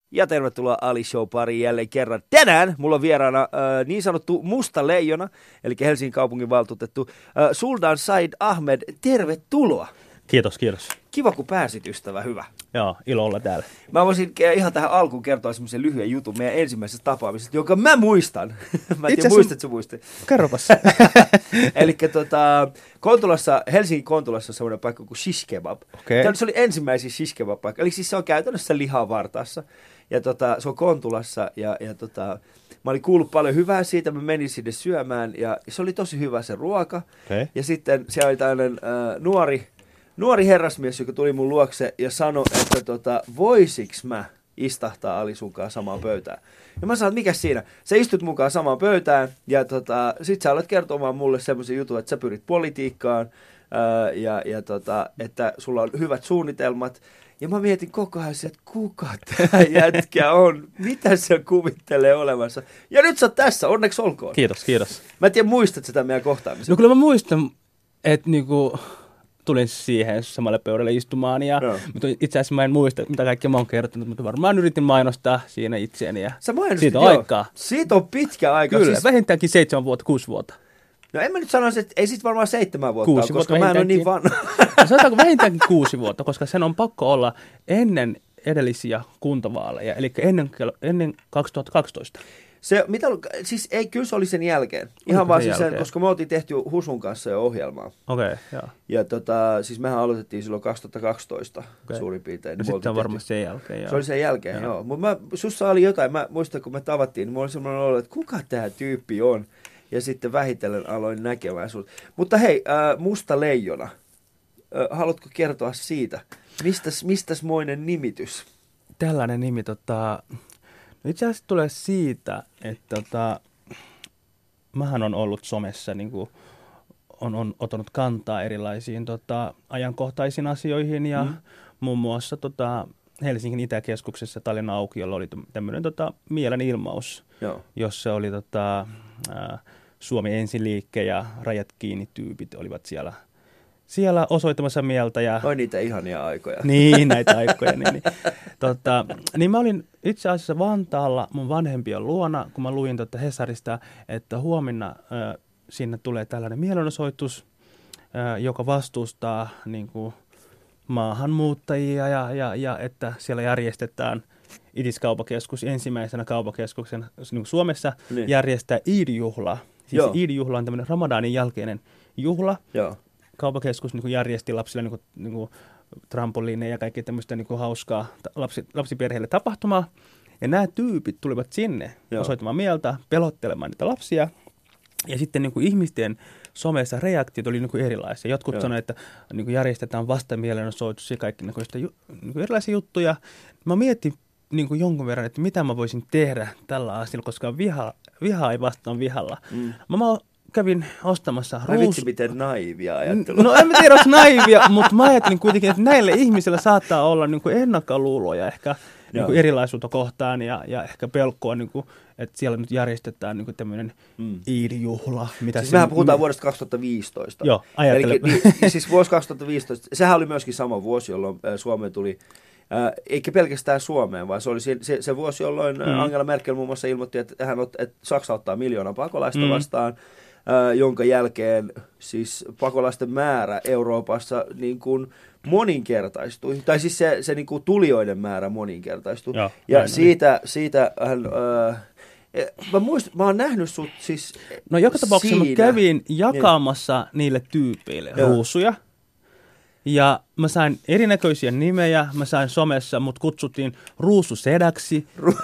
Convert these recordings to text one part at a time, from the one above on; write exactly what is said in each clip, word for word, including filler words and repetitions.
Ja tervetuloa Ali Show pariin jälleen kerran. Tänään mulla on vieraana äh, niin sanottu musta leijona, eli Helsingin kaupungin valtuutettu äh, Sultan Said Ahmed. Tervetuloa. Kiitos, kiitos. Kiva, kun pääsit, ystävä. Hyvä. Joo, ilo olla täällä. Mä voisin ihan tähän alkuun kertoa semmoisen lyhyen jutun meidän ensimmäisestä tapaamisesta, jonka mä muistan. Mä en tiedä, muistatko muistat? Kerropas. Eli tota, Kontulassa, Helsingin Kontulassa on semmoinen paikka kuin shish kebab. Okay. Tämä se oli ensimmäisiä shish kebab paikka. Eli siis se on käytännössä lihaa vartaassa. Ja tota, se on Kontulassa ja, ja tota, mä olin kuullut paljon hyvää siitä, mä menin sinne syömään ja se oli tosi hyvä se ruoka. Okay. Ja sitten siellä oli tällainen äh, nuori, nuori herrasmies, joka tuli mun luokse ja sanoi, että tota, voisiks mä istahtaa Ali sunkaan samaan pöytään. Ja mä sanoin, että mikä siinä? Sä istut mukaan samaan pöytään ja tota, sit sä alat kertomaan mulle semmoisen jutun, että sä pyrit politiikkaan ää, ja, ja tota, että sulla on hyvät suunnitelmat. Ja mä mietin koko ajan, että kuka tää jätkä on? Mitä se kuvittelee olevansa? Ja nyt sä oot tässä, onneksi olkoon. Kiitos, kiitos. Mä en tiedä, muistat sitä meidän kohtaamista. No kyllä mä muistan, että niinku tulin siihen samalle pöydälle istumaan ja no. Itse asiassa mä en muista, mitä kaikkea mä oon kertonut, mutta varmaan yritin mainostaa siinä itseäni ja siitä on joo. aikaa. Siitä on pitkä aika. Kyllä, siis vähintäänkin seitsemän vuotta, kuusi vuotta. No en mä nyt sanoisi, että ei sit varmaan seitsemän vuotta kuusi ole, koska vuotta mä en ole niin vanha. No sanotaanko vähintäänkin kuusi vuotta, koska sen on pakko olla ennen edellisiä kuntavaaleja, eli ennen, ennen kaksituhattakaksitoista. Se, mitä, siis ei, kyllä se oli sen jälkeen. Ihan vaan siis sen, koska me oltiin tehty Husun kanssa jo ohjelmaa. Okei, okay, joo. Ja tota, siis mehän aloitettiin silloin kaksituhattakaksitoista okay. suurin piirtein. No sitten on varmasti sen jälkeen, joo. Se oli sen jälkeen, joo. joo. Mutta sussa oli jotain, mä muistan kun me tavattiin, niin mulla oli semmoinen olo, että kuka tää tyyppi on? Ja sitten vähitellen aloin näkemään sut. Mutta hei, äh, musta leijona. Äh, haluatko kertoa siitä? Mistäs, mistäs moinen nimitys? Tällainen nimi, tota... No itse asiassa tulee siitä, että tota, mähän on ollut somessa, niin kuin, on, on ottanut kantaa erilaisiin tota, ajankohtaisiin asioihin ja mm. muun muassa tota, Helsingin Itäkeskuksessa Tallinnan aukiolla oli tämmöinen tota, mielenilmaus, Joo. jossa oli tota, ä, Suomi ensin liikke ja rajat kiinni -tyypit olivat siellä. Siellä osoittamassa mieltä. Ja oi niitä ihania aikoja. Niin, näitä aikoja. niin, niin. Tota, niin mä olin itse asiassa Vantaalla mun vanhempien luona, kun mä luin tuota Hesarista, että huomenna äh, sinne tulee tällainen mielenosoitus, äh, joka vastustaa niin kuin, maahanmuuttajia ja, ja, ja että siellä järjestetään Itis-kaupakeskus ensimmäisenä kaupakeskuksen niin Suomessa niin. järjestää Iid-juhla. Siis Iid-juhla on tämmöinen Ramadanin jälkeinen juhla. Joo. Kaupakeskus niin kuin järjesti lapsille niin kuin, niin kuin trampoliineja ja kaikkea tämmöistä niin kuin hauskaa lapsi, lapsiperheille tapahtumaa. Ja nämä tyypit tulivat sinne Joo. osoittamaan mieltä, pelottelemaan niitä lapsia. Ja sitten niin kuin ihmisten somessa reaktiot oli niin kuin erilaisia. Jotkut sanoivat, että niin kuin järjestetään vastamielenosoitus ja kaikki niin kuin sitä, niin kuin erilaisia juttuja. Mä mietin niin kuin jonkun verran, että mitä mä voisin tehdä tällä asialla, koska viha, viha ei vastaan vihalla. Mm. Mä, mä kävin ostamassa ruus... Vitsi, miten naivia ajattelua. No en mä tiedä, onko naivia, mutta mä ajattelin kuitenkin, että näille ihmisillä saattaa olla niin kuin ennakkoluuloja ehkä niin kuin erilaisuutta kohtaan ja, ja ehkä pelkoa, niin kuin, että siellä nyt järjestetään niin kuin tämmöinen mm. Iid-juhla. Mitä siis mehän puhutaan mm. vuodesta kaksituhattaviisitoista. Joo, ajattelen. Eli, niin, siis vuosi kaksituhattaviisitoista, sehän oli myöskin sama vuosi, jolloin Suomeen tuli... Äh, eikä pelkästään Suomeen, vaan se oli se, se, se vuosi, jolloin mm. Angela Merkel muun muassa ilmoitti, että, hän ot, että Saksa ottaa miljoona pakolaista mm. vastaan, äh, jonka jälkeen siis pakolaisten määrä Euroopassa niin kuin moninkertaistui. Tai siis se, se niin kuin tulijoiden määrä moninkertaistui. Ja, ja näin, siitä, näin. siitä hän... Äh, Mä, muist, mä oon nähnyt sut siis No joka tapauksessa siinä. Mä kävin jakamassa niin. niille tyypeille Joo. ruusuja. Ja mä sain erinäköisiä nimejä, mä sain somessa, mut kutsuttiin ruususedäksi.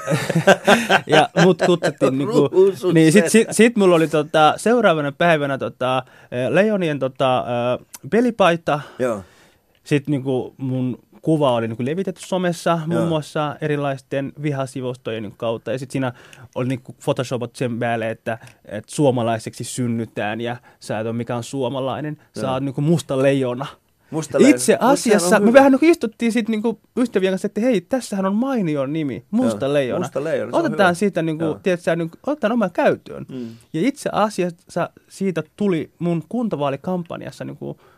ja mut kutsuttiin niinku, niin sit, sit, sit mulla oli tota, seuraavana päivänä tota, leijonien tota, pelipaita. Joo. Sitten niinku mun kuva oli niinku levitetty somessa, muun Joo. muassa erilaisten vihasivustojen niinku kautta. Ja sitten siinä oli niinku photoshopat sen päälle, että, että suomalaiseksi synnytään ja sä et ole mikään suomalainen, Joo. sä oot niinku musta leijona. Itse asiassa me vähän niin istuttiin sitten niinku ystävien kanssa, että hei, tässähän on mainio nimi, Musta leijona. Musta leijona otetaan siitä, niinku, tiedätkö, niinku, otetaan oman käyttöön. Mm. Ja itse asiassa siitä tuli mun kuntavaalikampanjassa niinku,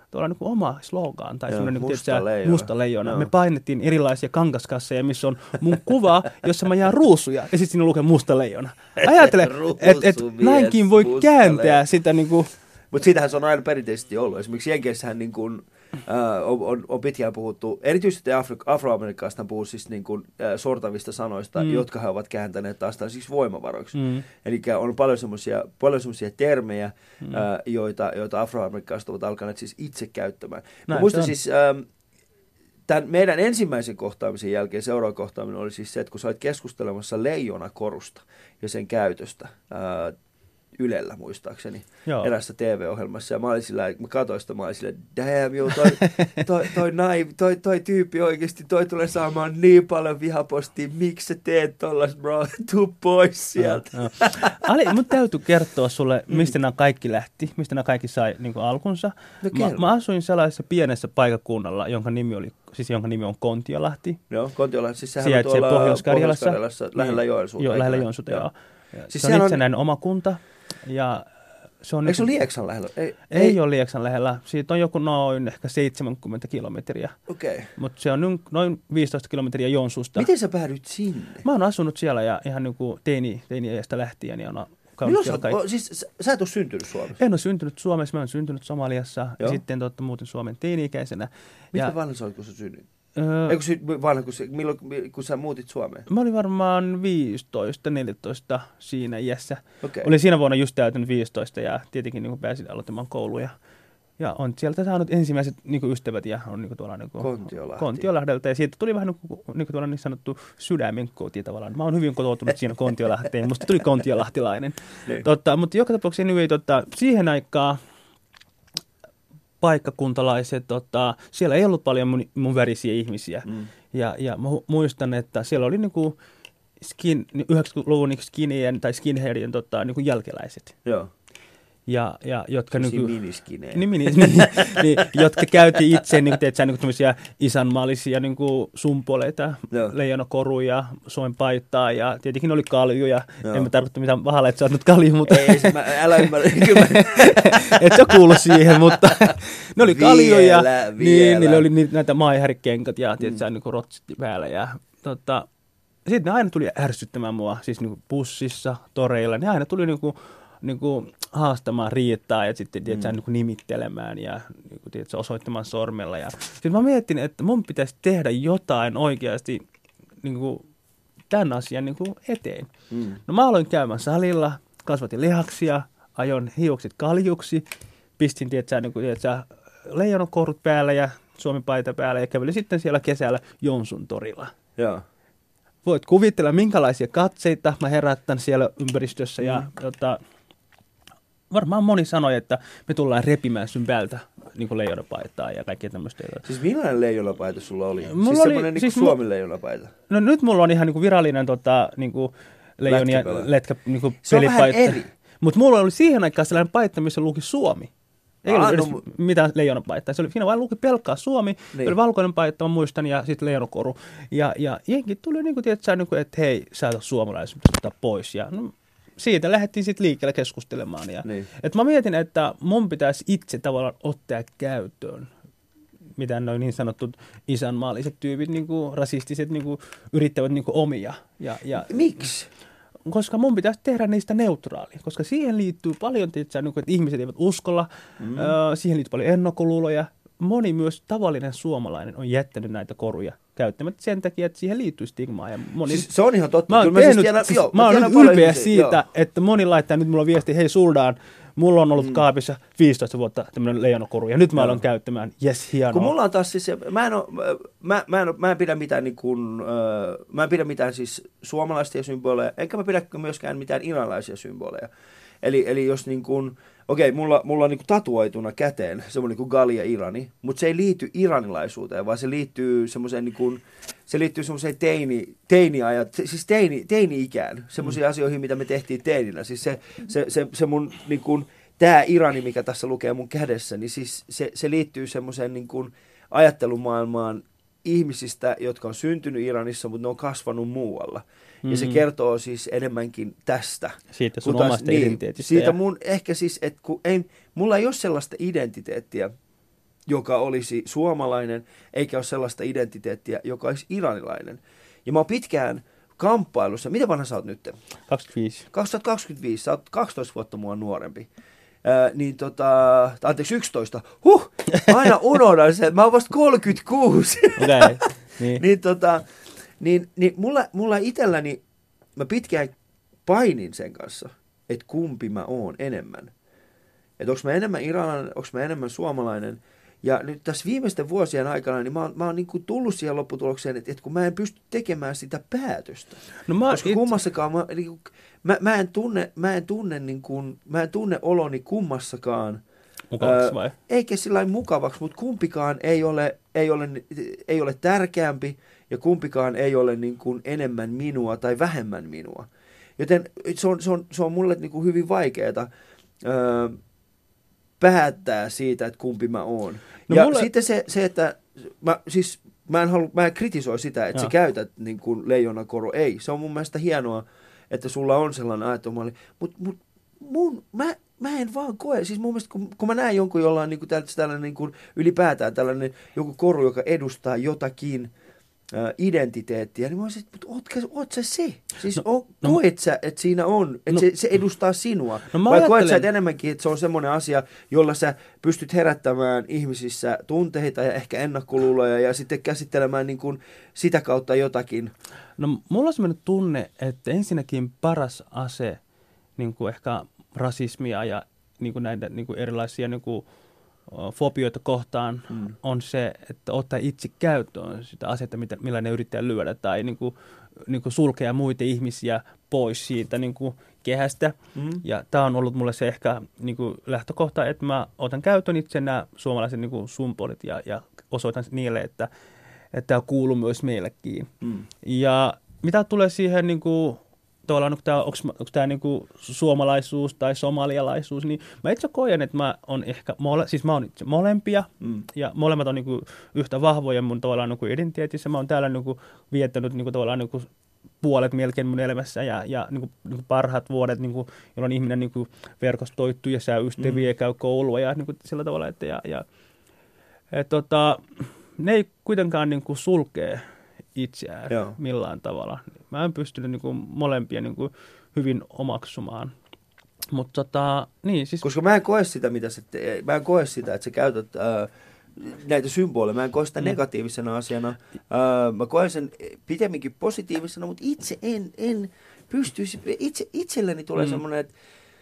tuolla niin kuin oma slogan tai semmoinen musta, tietysti, leijona. musta leijona. Joo. Me painettiin erilaisia kangaskasseja, missä on mun kuva, jossa mä jään ruusuja ja sitten siinä lukee musta leijona. Ajattele, että et, näinkin voi kääntää leijona. Sitä niin kuin... Mutta siitähän se on aina perinteisesti ollut. Esimerkiksi Jenkeissähän niin kuin, äh, on, on, on pitkään puhuttu, erityisesti Afro- afroamerikkalaista puhuu siis niin kuin, äh, sortavista sanoista, mm. jotka he ovat kääntäneet taas siis voimavaroiksi. Mm. Eli on paljon semmoisia paljon semmoisia termejä, mm. äh, joita, joita afroamerikkalaiset ovat alkaneet siis itse käyttämään. Mä muistan siis... Äh, Tämän meidän ensimmäisen kohtaamisen jälkeen seuraava kohtaaminen oli siis se, että kun sä olit keskustelemassa leijonakorusta ja sen käytöstä ää, Ylellä muistaakseni, Joo. erässä T V-ohjelmassa. Ja mä olin sillä, mä katsoin sitä, mä olin sillä, damn, joo, toi, toi, toi, naiv, toi, toi tyyppi oikeasti, toi tulee saamaan niin paljon vihapostia, miksi sä teet tollas, bro, tuu pois sieltä. No, no. Ali, mun täytyy kertoa sulle, mistä mm. nämä kaikki lähti, mistä nämä kaikki sai niin kuin alkunsa. No, mä, mä asuin sellaisessa pienessä paikakunnalla, jonka nimi oli, siis jonka nimi on Kontiolahti. Joo, Kontiolahti, siis sehän sijaitsee on tuolla Pohjois-Karjalassa. Pohjois-Karjalassa, lähellä Joensuuta. Joo, lähellä Joensuuta, joo. joo. Siis se on itsenäinen on... oma kunta. Ja se on Eikö se ole Lieksan lähellä? Ei, ei, ei ole Lieksan lähellä. Siitä on joku noin ehkä seitsemänkymmentä kilometriä. Okei. Okay. Mutta se on noin viisitoista kilometriä Joensuusta. Miten sä päädyit sinne? Mä oon asunut siellä ja ihan niin kuin teini, teini-iästä lähtien. Ja on Milloin sä, o, siis sä, sä et ole syntynyt Suomessa? En ole syntynyt Suomessa. Mä oon syntynyt Somaliassa. Joo. Ja sitten totta muutin Suomen teini-ikäisenä. Miten vanha sä olit, kun sä synnyt? Öö, Eikö se vanha, kun, se, milloin, kun sä muutit Suomeen? Mä olin varmaan viisitoista neljätoista siinä iässä. Okay. Olin siinä vuonna just täytynyt viisitoista ja tietenkin niin pääsin aloittamaan kouluja. Ja on sieltä saanut ensimmäiset niin kuin ystävät ja on niin kuin tuolla niin kuin Kontiolahti. Kontiolahdelta. Ja siitä tuli vähän niin kuin, niin kuin tuolla niin sanottu sydämen koti tavallaan. Mä oon hyvin kotoutunut siinä Kontiolahteen. Musta tuli kontiolahtilainen. Niin. Totta, mutta joka tapauksessa niin, totta, siihen aikaan paikkakuntalaiset, tota, siellä ei ollut paljon mun, mun värisiä ihmisiä. Mm. Ja, ja mä muistan, että siellä oli niinku skin, yhdeksänkymmentäluvun niinku skinien tai skinheadien tota, niinku jälkeläiset. Joo. Ja, ja, jotka niinku, miniskinejä. Niin, niin, niin, niin, jotka käytti itse niinku, teetkö, niinku, isänmaallisia niinku, sumpoleita, leijonakoruja, Suomen paitaa ja tietenkin oli kaljuja. Joo. En mä tarkoita mitään pahalla, että sä oot nyt kalju, mutta... Ei, se mä, älä ymmärrä. Et sä kuulu siihen, mutta ne oli kaljuja. Vielä, niin, vielä. Niillä oli näitä maihärikengät ja tietysti mm. niinku, rotsit päällä. Ja, tota, sitten ne aina tuli ärsyttämään mua, siis niinku, bussissa, toreilla. Ne aina tuli niinku... Niin kuin haastamaan Riittaa ja sitten tietysti, mm. niin kuin nimittelemään ja niin kuin, tietysti, osoittamaan sormella. Ja sitten mä mietin, että mun pitäisi tehdä jotain oikeasti niin kuin, tämän asian niin kuin eteen. Mm. No mä aloin käymään salilla, kasvatin lihaksia, ajoin hiukset kaljuksi, pistin tietysti, niin kuin, tietysti, leijonakorut päällä ja Suomen paita päällä ja kävelin sitten siellä kesällä Joensuun torilla. Joo. Voit kuvitella, minkälaisia katseita mä herättän siellä ympäristössä ja mm. jota, varmaan moni sanoi, että me tullaan repimään sun päältä niin kuin leijonapaitaa ja kaikkea tämmöistä. Siis millainen leijonapaita sulla oli? Mulla siis oli, semmoinen niin siis Suomen mu- leijonapaita? No nyt mulla on ihan niin kuin virallinen tota, niin kuin leijonia letkä niin kuin se pelipaita. On vähän eri. Mutta mulla oli siihen aikaan sellainen paita, missä luki Suomi. Ei ollut edes no, mitään leijonapaittaa. Se oli, siinä vain luki pelkkaa Suomi, niin. Oli valkoinen paita, mä muistan, ja sitten leijonakoru. Ja, ja jenkin tuli niin kuin, tietysti, niin kuin, että hei, sä et ole suomalainen, sun pitää ottaa pois. Ja, no, siitä lähdettiin sitten liikkeelle keskustelemaan. Ja, niin. Et mä mietin, että mun pitäisi itse tavallaan ottaa käyttöön, mitä noin niin sanotut isänmaalliset tyypit, niin kuin rasistiset, niin kuin, yrittävät niin kuin omia. Ja, ja, Miksi? Koska mun pitäisi tehdä niistä neutraalia, koska siihen liittyy paljon, että ihmiset eivät uskolla, mm. siihen liittyy paljon ennakkoluuloja. Moni myös tavallinen suomalainen on jättänyt näitä koruja käyttämättä sen takia, että siihen liittyy stigmaa. Ja moni... siis se on ihan totta. Mä oon, mä tehnyt, siis tiedän, siis, joo, mä oon nyt ylpeä ihmisiä, siitä, joo. Että moni laittaa nyt mulla viesti, hei Suldaan, mulla on ollut mm. kaapissa viisitoista vuotta tämmöinen leijonakoru, ja nyt mä aloin käyttämään, jes, hienoa. Kun mulla on taas siis, mä en, ole, mä, mä, en, mä en pidä mitään niin kuin, äh, mä en pidä mitään siis suomalaisia symboleja, enkä mä pidä myöskään mitään iranilaisia symboleja. Eli, eli jos niin kuin, okei, mulla, mulla on niin kuin tatuoituna käteen semmoinen niin kuin Galia Irani, mutta se ei liity iranilaisuuteen, vaan se liittyy semmoiseen niin kuin, se liittyy semmoiseen teini, teiniajat, siis teini, teini-ikään, semmoisiin mm. asioihin, mitä me tehtiin teininä. Siis se, se, se, se mun niin kuin, tämä Irani, mikä tässä lukee mun kädessä, niin siis se, se liittyy semmoiseen niin kuin ajattelumaailmaan ihmisistä, jotka on syntynyt Iranissa, mutta ne on kasvanut muualla. Mm-hmm. Ja se kertoo siis enemmänkin tästä. Siitä sun taas, omasta niin, identiteetistä. Siitä ja... mun ehkä siis, että kun ei, mulla ei ole sellaista identiteettiä, joka olisi suomalainen, eikä ole sellaista identiteettiä, joka olisi iranilainen. Ja mä oon pitkään kamppailussa. Miten vanha sä oot nyt? kaksikymmentäviisi. kaksituhattakaksikymmentäviisi, sä oot kaksitoista vuotta mua nuorempi. Ää, niin tota, anteeksi yksitoista. Huh, aina unohdan sen, mä oon vasta kolmekymmentäkuusi. Okay. Niin. niin tota, niin, niin mulla, mulla itselläni, mä pitkään painin sen kanssa, että kumpi mä oon enemmän. Että onko mä enemmän iranilainen, onko mä enemmän suomalainen. Ja nyt tässä viimeisten vuosien aikana, niin mä oon, mä oon niin kuin tullut siihen lopputulokseen, että, että kun mä en pysty tekemään sitä päätöstä. No mä koska it... kummassakaan, mä, niin kuin, mä, mä en tunne, mä en tunne, niin kuin, mä en tunne oloni kummassakaan. Mukavaksi vai? Eikä sillä mukavaksi, mutta kumpikaan ei ole, ei, ole, ei ole tärkeämpi ja kumpikaan ei ole niin kuin enemmän minua tai vähemmän minua. Joten se on, se on, se on mulle niin kuin hyvin vaikeaa öö, päättää siitä, että kumpi mä oon. No ja mulle... sitten se, se että mä, siis, mä, en halu, mä en kritisoi sitä, että ja. sä käytät niin kuin leijonakoru. Ei, se on mun mielestä hienoa, että sulla on sellainen ajattomalli. Mutta mut, mun, mä, mä en vaan koe, siis mun mielestä kun, kun mä näen jonkun, jolla on niin kuin tällainen niin kuin ylipäätään tällainen joku koru, joka edustaa jotakin identiteettiä, niin mä olisin, että ootko, oot sä se? Siis no, o, no, koet sä, että siinä on, että no, se, se edustaa sinua? No, vai ajattelen... koet sä, että enemmänkin, että se on semmoinen asia, jolla sä pystyt herättämään ihmisissä tunteita ja ehkä ennakkoluuloja ja sitten käsittelemään niin kuin sitä kautta jotakin? No mulla on semmoinen tunne, että ensinnäkin paras ase niin kuin ehkä rasismia ja niin kuin näitä niin kuin erilaisia niin kuin fobioita kohtaan mm. on se, että ottaa itse käyttöön sitä asetta, millä ne yrittää lyödä tai niin kuin, niin kuin sulkea muita ihmisiä pois siitä niin kuin kehästä. Mm. Ja tämä on ollut mulle se ehkä niin kuin lähtökohta, että mä otan käyttöön itse nämä suomalaiset niin kuin symbolit ja, ja osoitan niille, että, että tämä kuuluu myös meillekin. Mm. Ja mitä tulee siihen niin kuin tavallaan, onko tämä, onko, onko tämä niin kuin suomalaisuus tai somalialaisuus, niin mä itse koen, että mä on ehkä, mole, siis mä oon itse molempia, mm. ja molemmat on niin kuin yhtä vahvoja mun tavallaan niin kuin identiteetissä. Mä oon täällä niin kuin viettänyt niin kuin tavallaan niin kuin puolet melkein mun elämässä, ja, ja niin kuin, niin kuin parhaat vuodet, niin kuin, jolloin ihminen niin kuin verkostoituu ja saa ystäviä, mm. käy koulua ja niin kuin sillä tavalla, että ja, ja, et, tota, ne ei kuitenkaan niin kuin sulkee itseään Joo. millään tavalla. Mä en pystynyt niin kuin molempia niin kuin hyvin omaksumaan. Mutta tota, niin siis... Koska mä en koe sitä, mitä sä te- mä en koe sitä, että sä käytät äh, näitä symboleja. Mä en koe sitä mm. negatiivisena asiana. Äh, mä koen sen pitemminkin positiivisena, mutta itse en, en pystyisi... Itse, itselleni tulee mm. semmoinen, että...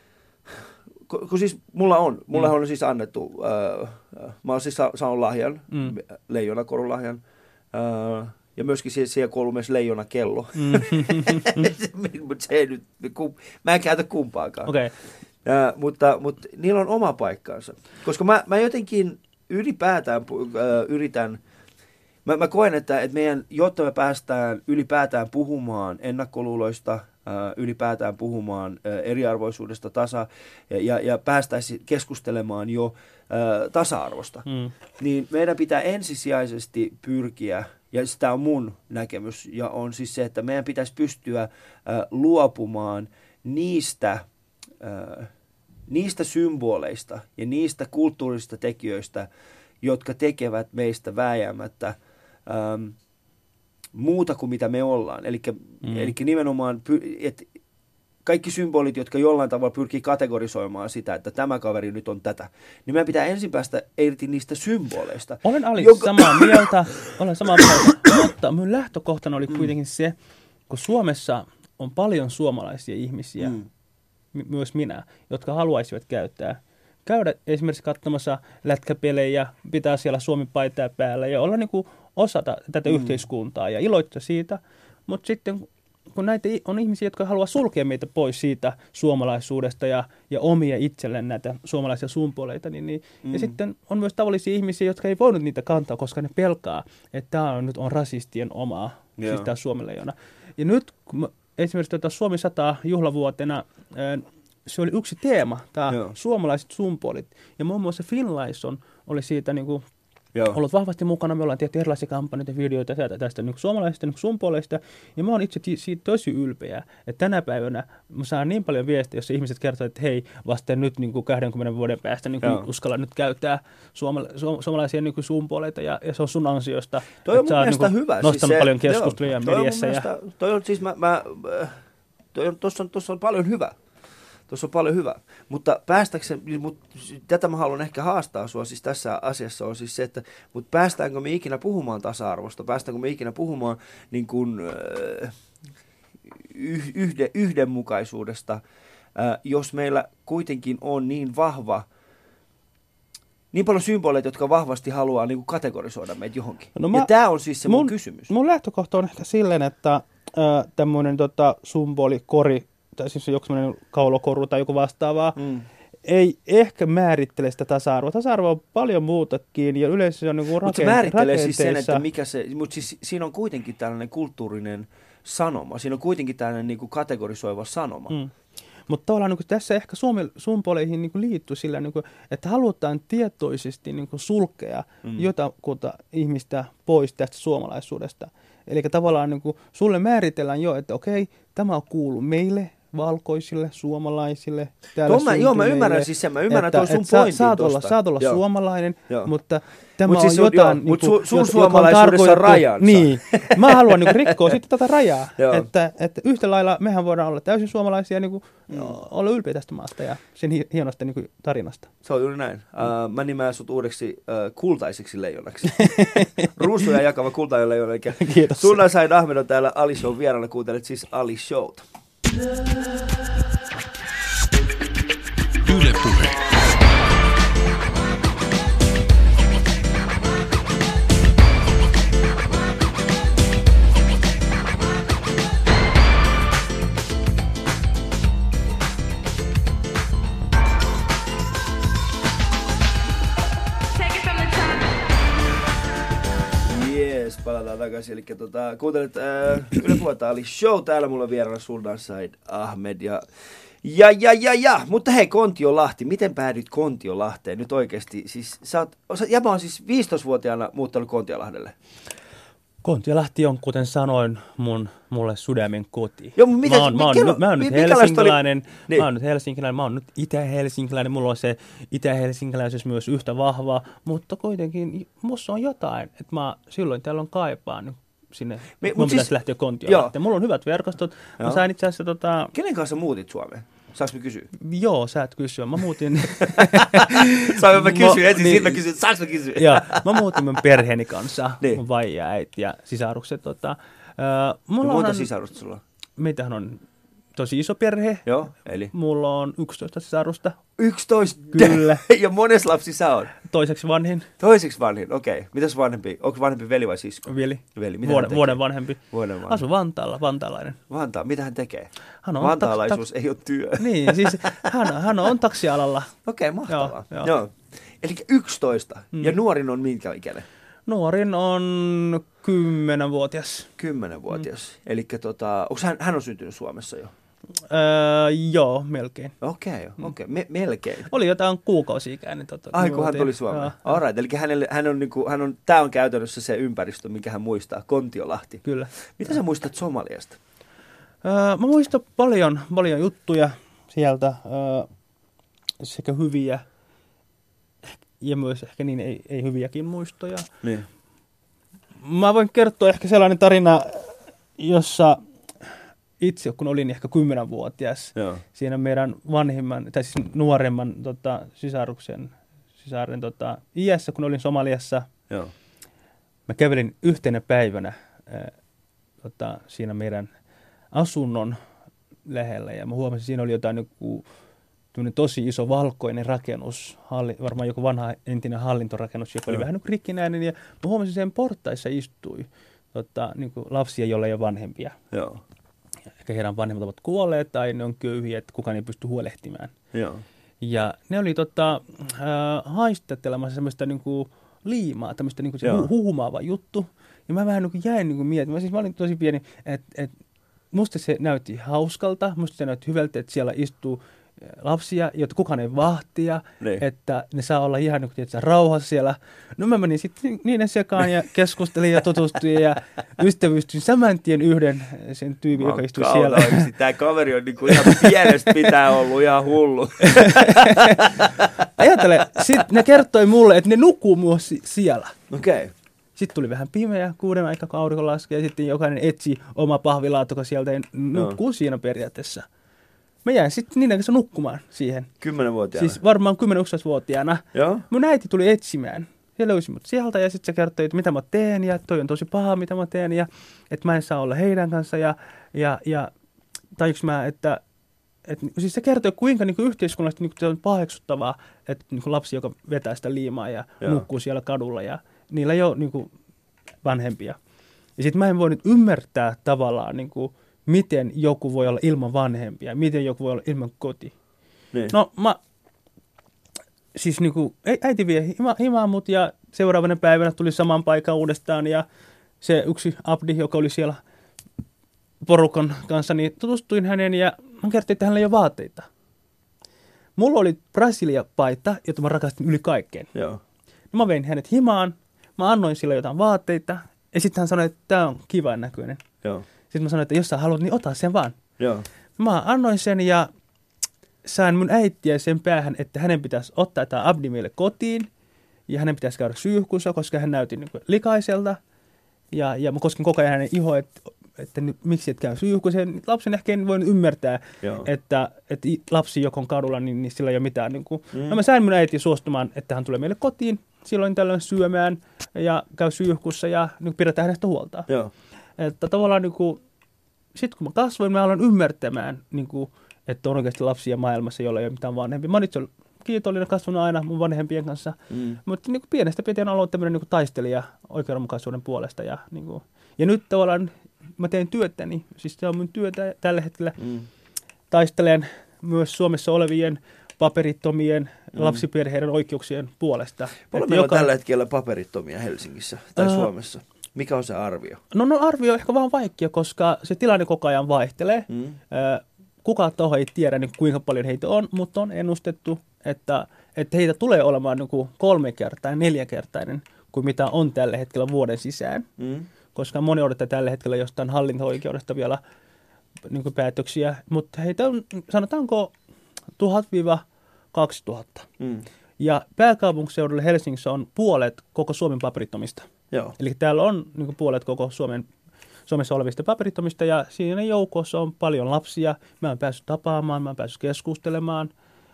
Kun, kun siis mulla on, mulla mm. on siis annettu... Äh, mä oon siis sa- saanut lahjan, mm. leijonakorulahjan. Äh, Ja myöskin siellä, siellä kuuluu myös leijona kello. Mm. Mutta se ei nyt, mä en käytä kumpaakaan. Okay. Uh, mutta, mutta niillä on oma paikkaansa. Koska mä, mä jotenkin ylipäätään uh, yritän, mä, mä koen, että, että meidän, jotta me päästään ylipäätään puhumaan ennakkoluuloista, uh, ylipäätään puhumaan uh, eriarvoisuudesta tasa, ja, ja, ja päästäisiin keskustelemaan jo uh, tasa-arvosta, mm. niin meidän pitää ensisijaisesti pyrkiä, ja sitä on mun näkemys, ja on siis se, että meidän pitäisi pystyä äh, luopumaan niistä, äh, niistä symboleista ja niistä kulttuurisista tekijöistä, jotka tekevät meistä vääjäämättä ähm, muuta kuin mitä me ollaan. Elikkä, mm. elikkä nimenomaan, että kaikki symbolit, jotka jollain tavalla pyrkii kategorisoimaan sitä, että tämä kaveri nyt on tätä, niin meidän pitää ensin päästä irti niistä symboleista. Olen Ali joka... samaa mieltä, olen samaa mieltä, mutta mun lähtökohtana oli kuitenkin mm. se, kun Suomessa on paljon suomalaisia ihmisiä, mm. m- myös minä, jotka haluaisivat käyttää, käydä esimerkiksi katsomassa lätkäpelejä, pitää siellä Suomi-paitaa päällä ja olla niin kuin osata tätä mm. yhteiskuntaa ja iloittaa siitä, mutta sitten kun näitä on ihmisiä, jotka haluaa sulkea meitä pois siitä suomalaisuudesta ja, ja omia itselleen näitä suomalaisia symboleita, niin, niin, mm. ja sitten on myös tavallisia ihmisiä, jotka ei voinut niitä kantaa, koska ne pelkaa, että tämä on, nyt on rasistien omaa, yeah. siis tämä Suomi-leijona. Ja nyt kun esimerkiksi tuota Suomi sata juhlavuotena, se oli yksi teema, tämä yeah. suomalaiset symbolit, ja muun muassa Finlayson oli siitä niin kuin Joo. ollut vahvasti mukana. Me ollaan tehty erilaisia kampanjoita ja videoita tästä niin suomalaisista, niin sun puolesta. Ja mä oon itse siitä tosi ylpeä, että tänä päivänä mä saan niin paljon viestejä, jossa ihmiset kertovat, että hei, vasta nyt niin kuin kaksikymmentä vuoden päästä niin kuin uskalla nyt käyttää suomala- su- suomalaisia niin kuin sun puolelta, ja, ja se on sun ansiosta. Toi on mun mielestä niin hyvä. Nostanut siis paljon keskusteluja toi mediassa. On ja... Toi on siis, mä, mä, toi on, tossa, on, tossa on paljon hyvä. Tuossa on paljon hyvää, mutta päästäkseni, mut, tätä mä haluan ehkä haastaa sua siis tässä asiassa on siis se, että mutta päästäänkö me ikinä puhumaan tasa-arvosta, päästäänkö me ikinä puhumaan niin kuin, äh, yhde, yhdenmukaisuudesta, äh, jos meillä kuitenkin on niin vahva, niin paljon symboleita, jotka vahvasti haluaa niin kuin kategorisoida meitä johonkin. No mä, ja tämä on siis se mun, mun kysymys. Mun lähtökohta on ehkä silleen, että äh, tämmöinen tota, symboli, kori, tai siis joku sellainen kaulokoru tai joku vastaavaa, mm. ei ehkä määrittele sitä tasa-arvoa. Tasa-arvoa on paljon muutakin, ja yleensä se on niin kuin rakente- se määrittelee siis sen, että mikä se, mutta siis siinä on kuitenkin tällainen kulttuurinen sanoma. Siinä on kuitenkin tällainen niin kuin kategorisoiva sanoma. Mm. Mutta tavallaan niin tässä ehkä Suomen symboleihin niin liittyy sillä, niin kuin, että halutaan tietoisesti niin kuin sulkea mm. jotakuta ihmistä pois tästä suomalaisuudesta. Eli tavallaan niin kuin, sulle määritellään jo, että okei, tämä kuuluu meille, valkoisille, suomalaisille, täällä mä, joo, mä ymmärrän siis sen, mä ymmärrän tuon sun että pointin saat tuosta. olla, saat olla suomalainen, joo. mutta tämä mut on siis jotain... Mutta su, sun suomalaisuudessa on rajansa. Niin, mä haluan niin rikkoa sitten tätä rajaa, että, että yhtä lailla mehän voidaan olla täysin suomalaisia ja niin kuin, mm. olla ylpeä tästä maasta ja sen hienosta niin kuin tarinasta. Se on juuri näin. Uh, mä nimeän sut uudeksi uh, kultaiseksi leijonaksi. Ruusuja jakava kultainen leijona. Kiitos. Sunna Said Ahmed on täällä Ali Show vieraana, kuuntelet siis Ali Showta. Yle Puhe. Yes, palataan takaisin. Eli tota, kuuntelet äh, Yle Puhetta Ali Show. Täällä mulla on vieraana Sultan Said Ahmed. Ja, ja, ja, ja, ja. Mutta hei, Kontiolahti. Miten päädyit Kontiolahteen nyt oikeasti? Siis, sä oot, ja mä oon siis viisitoistavuotiaana muuttanut Kontiolahdelle. Kontiolahti on, kuten sanoin, mun, mulle sydämen koti. Joo, mitä, mä oon, mä oon, kerro, mä oon nyt helsinkiläinen, niin. mä oon nyt helsinkiläinen, mä oon nyt itä-helsinkiläinen, mulla on se itä-helsinkiläisyys myös yhtä vahva, mutta kuitenkin musta on jotain, että mä silloin täällä on kaipaan sinne, Me, mun pitäisi siis, lähteä Kontiolahteen. Mulla on hyvät verkostot, joo. Mä sain itse asiassa tota... Kenen kanssa muutit Suomeen? Saanko mä kysyä? Joo, sä et kysyä. Mä muutin... Saanko mä kysyä ensin, niin, sitten mä kysyn, saanko mä kysyä? Joo, mä muutin mun perheeni kanssa, niin. Mun vaija, äiti ja sisarukset. Tota, uh, mulla no, monta on, sisarusta sulla? Meitähän on tosi iso perhe. Joo, eli? Mulla on yksitoista sisarusta. yksitoista? Kyllä. Ja mones lapsi sä on? Toiseksi vanhin. Toiseksi vanhin, okei. Okay. Mitäs vanhempi? Onko vanhempi veli vai sisko? Veli. Veli. Vuoden, vuoden vanhempi. Vuoden vanhempi. Asu Vantaalla, vantaalainen. Vantaa, mitä hän tekee? Hän on Vantaalaisuus tak- ei ole työ. Niin, siis hän, hän on taksialalla. Okei, okay, mahtavaa. Joo, joo. Eli yksitoista. Mm. Ja nuorin on minkä ikäinen? Nuorin on kymmenvuotias. Kymmenvuotias. Mm. Eli tota, onko hän, hän on syntynyt Suomessa jo? Öö, joo, melkein. Okei, okay, okei. Okay. Me, melkein. Oli jotain kuukausi-ikäinen. Tota, Ai, kun hän tuli Suomeen. All right. Eli hänelle, hän on, niinku, hän on, tää on käytännössä se ympäristö, mikä hän muistaa, Kontiolahti. Kyllä. Mitä sä muistat Somaliasta? Öö, mä muistan paljon, paljon juttuja sieltä, öö, sekä hyviä ja myös ehkä niin ei, ei hyviäkin muistoja. Niin. Mä voin kertoa ehkä sellainen tarina, jossa... Itse, kun olin ehkä kymmenvuotias, joo. Siinä meidän vanhimman, tai siis nuoremman tota, sisaruksen, sisaren tota, iässä, kun olin Somaliassa, joo. Mä kävelin yhtenä päivänä ää, tota, siinä meidän asunnon lähellä, ja mä huomasin, siinä oli jotain joku tosi iso valkoinen rakennus, halli, varmaan joku vanha entinen hallintorakennus, joka oli joo. vähän rikkinäinen, ja mä huomasin, sen portaissa istui tota, niin kuin lapsia, joilla ei ole vanhempia. Joo. Ehkä heidän vanhemmat ovat kuolleet tai ne on köyhiä, että kukaan ei pysty huolehtimaan. Joo. Ja ne oli tota, äh, haistattelemassa semmoista niinku liimaa, tämmöistä niinku hu- huumaava juttu. Ja mä vähän niinku jäin niinku miettimään. Siis mä olin tosi pieni, että et, musta se näytti hauskalta, musta se näytti hyvältä, että siellä istuu lapsia, joita kukaan ei vahtia, niin. että ne saa olla ihan niin kuin, rauhassa siellä. No mä menin sitten niiden sekaan ja keskustelin ja tutustuin ja ystävystyin saman tien yhden sen tyypin, joka istui siellä. Tämä kaveri on niin kuin ihan pienestä pitää ollut ihan hullu. Ajattele, sitten ne kertoi mulle, että ne nukkuu myös siellä. Okei. Okay. Sitten tuli vähän pimeä, kuuden aikaa, kun aurinko laskee, ja sitten jokainen etsi oma pahvilaatikko sieltä ja nukkuu no. siinä periaatteessa. Mä jäin sitten niiden kanssa nukkumaan siihen. Kymmenenvuotiaana? Siis varmaan kymmenen-yksitoista-vuotiaana. Joo. Mun äiti tuli etsimään. Ja löysi mut sieltä ja sitten se kertoi, että mitä mä teen ja toi on tosi paha, mitä mä teen ja että mä en saa olla heidän kanssa. Ja, ja, ja tajuks mä, että et, siis se kertoi, kuinka niinku yhteiskunnallisesti niinku se on paheksuttavaa, että niinku lapsi, joka vetää sitä liimaa ja Joo. nukkuu siellä kadulla ja niillä ei ole niinku vanhempia. Ja sitten mä en voi nyt ymmärtää tavallaan, niinku, miten joku voi olla ilman vanhempia, miten joku voi olla ilman koti. Niin. No mä, siis niinku, äiti vie hima, himaa mut ja seuraavana päivänä tuli saman paikan uudestaan ja se yksi abdi, joka oli siellä porukan kanssa, niin tutustuin häneen ja hän kertoi, että hänellä ei ole vaatteita. Mulla oli Brasilia-paita, jota mä rakastin yli kaikkeen. Joo. No mä vein hänet himaan, mä annoin sille jotain vaatteita ja sitten hän sanoi, että tää on kivan näköinen. Joo. Sitten mä sanoin, että jos sä haluat, niin ota sen vaan. Joo. Mä annoin sen ja sain mun äitiä sen päähän, että hänen pitäisi ottaa tämä abdi meille kotiin ja hänen pitäisi käydä syyhkussa, koska hän näytti niin kuin likaiselta. Ja, ja mä koskin koko ajan hänen ihoa, että, että nyt, miksi et käy syyhkussa. Lapsen ehkä en voinut ymmärtää, että, että lapsi, joka on kadulla, niin, niin sillä ei ole mitään. Niin kuin. Mm. No mä sain mun äiti suostumaan, että hän tulee meille kotiin silloin tällöin syömään ja käy syyhkussa ja niin pidetään hänestä huolta. Joo. Että tavallaan niin kuin, sit kun mä kasvoin, mä aloin ymmärtämään, niin kuin, että on oikeasti lapsia maailmassa, joilla ei ole mitään vanhempia. Mä olin kiitollinen, kasvanut aina mun vanhempien kanssa, mm. mutta niin kuin pienestä pitäen aloin tämmöinen niin kuin taistelija oikeudenmukaisuuden puolesta. Ja, niin kuin, ja nyt tavallaan mä teen työtäni, siis se on mun työtä tällä hetkellä. Mm. Taistelen myös Suomessa olevien paperittomien mm. lapsiperheiden oikeuksien puolesta. Paljon meillä joka... on tällä hetkellä paperittomia Helsingissä tai uh, Suomessa? Mikä on se arvio? No, no arvio on ehkä vaan vaikea, koska se tilanne koko ajan vaihtelee. Mm. Uh, kukaan taho ei tiedä, niin kuinka paljon heitä on, mutta on ennustettu, että, että heitä tulee olemaan niin kolmekertainen, neljäkertainen kuin mitä on tällä hetkellä vuoden sisään. Mm. Koska moni odottaa tällä hetkellä jostain hallinto-oikeudesta vielä niin kuin päätöksiä, mutta heitä on, sanotaanko, tuhat kaksituhatta. Mm. Ja pääkaupunkiseudulla Helsingissä on puolet koko Suomen paperittomista. Joo. Eli täällä on niin kuin puolet koko Suomen, Suomessa olevista paperittomista ja siinä joukossa on paljon lapsia. Mä oon päässyt tapaamaan, mä oon päässyt keskustelemaan.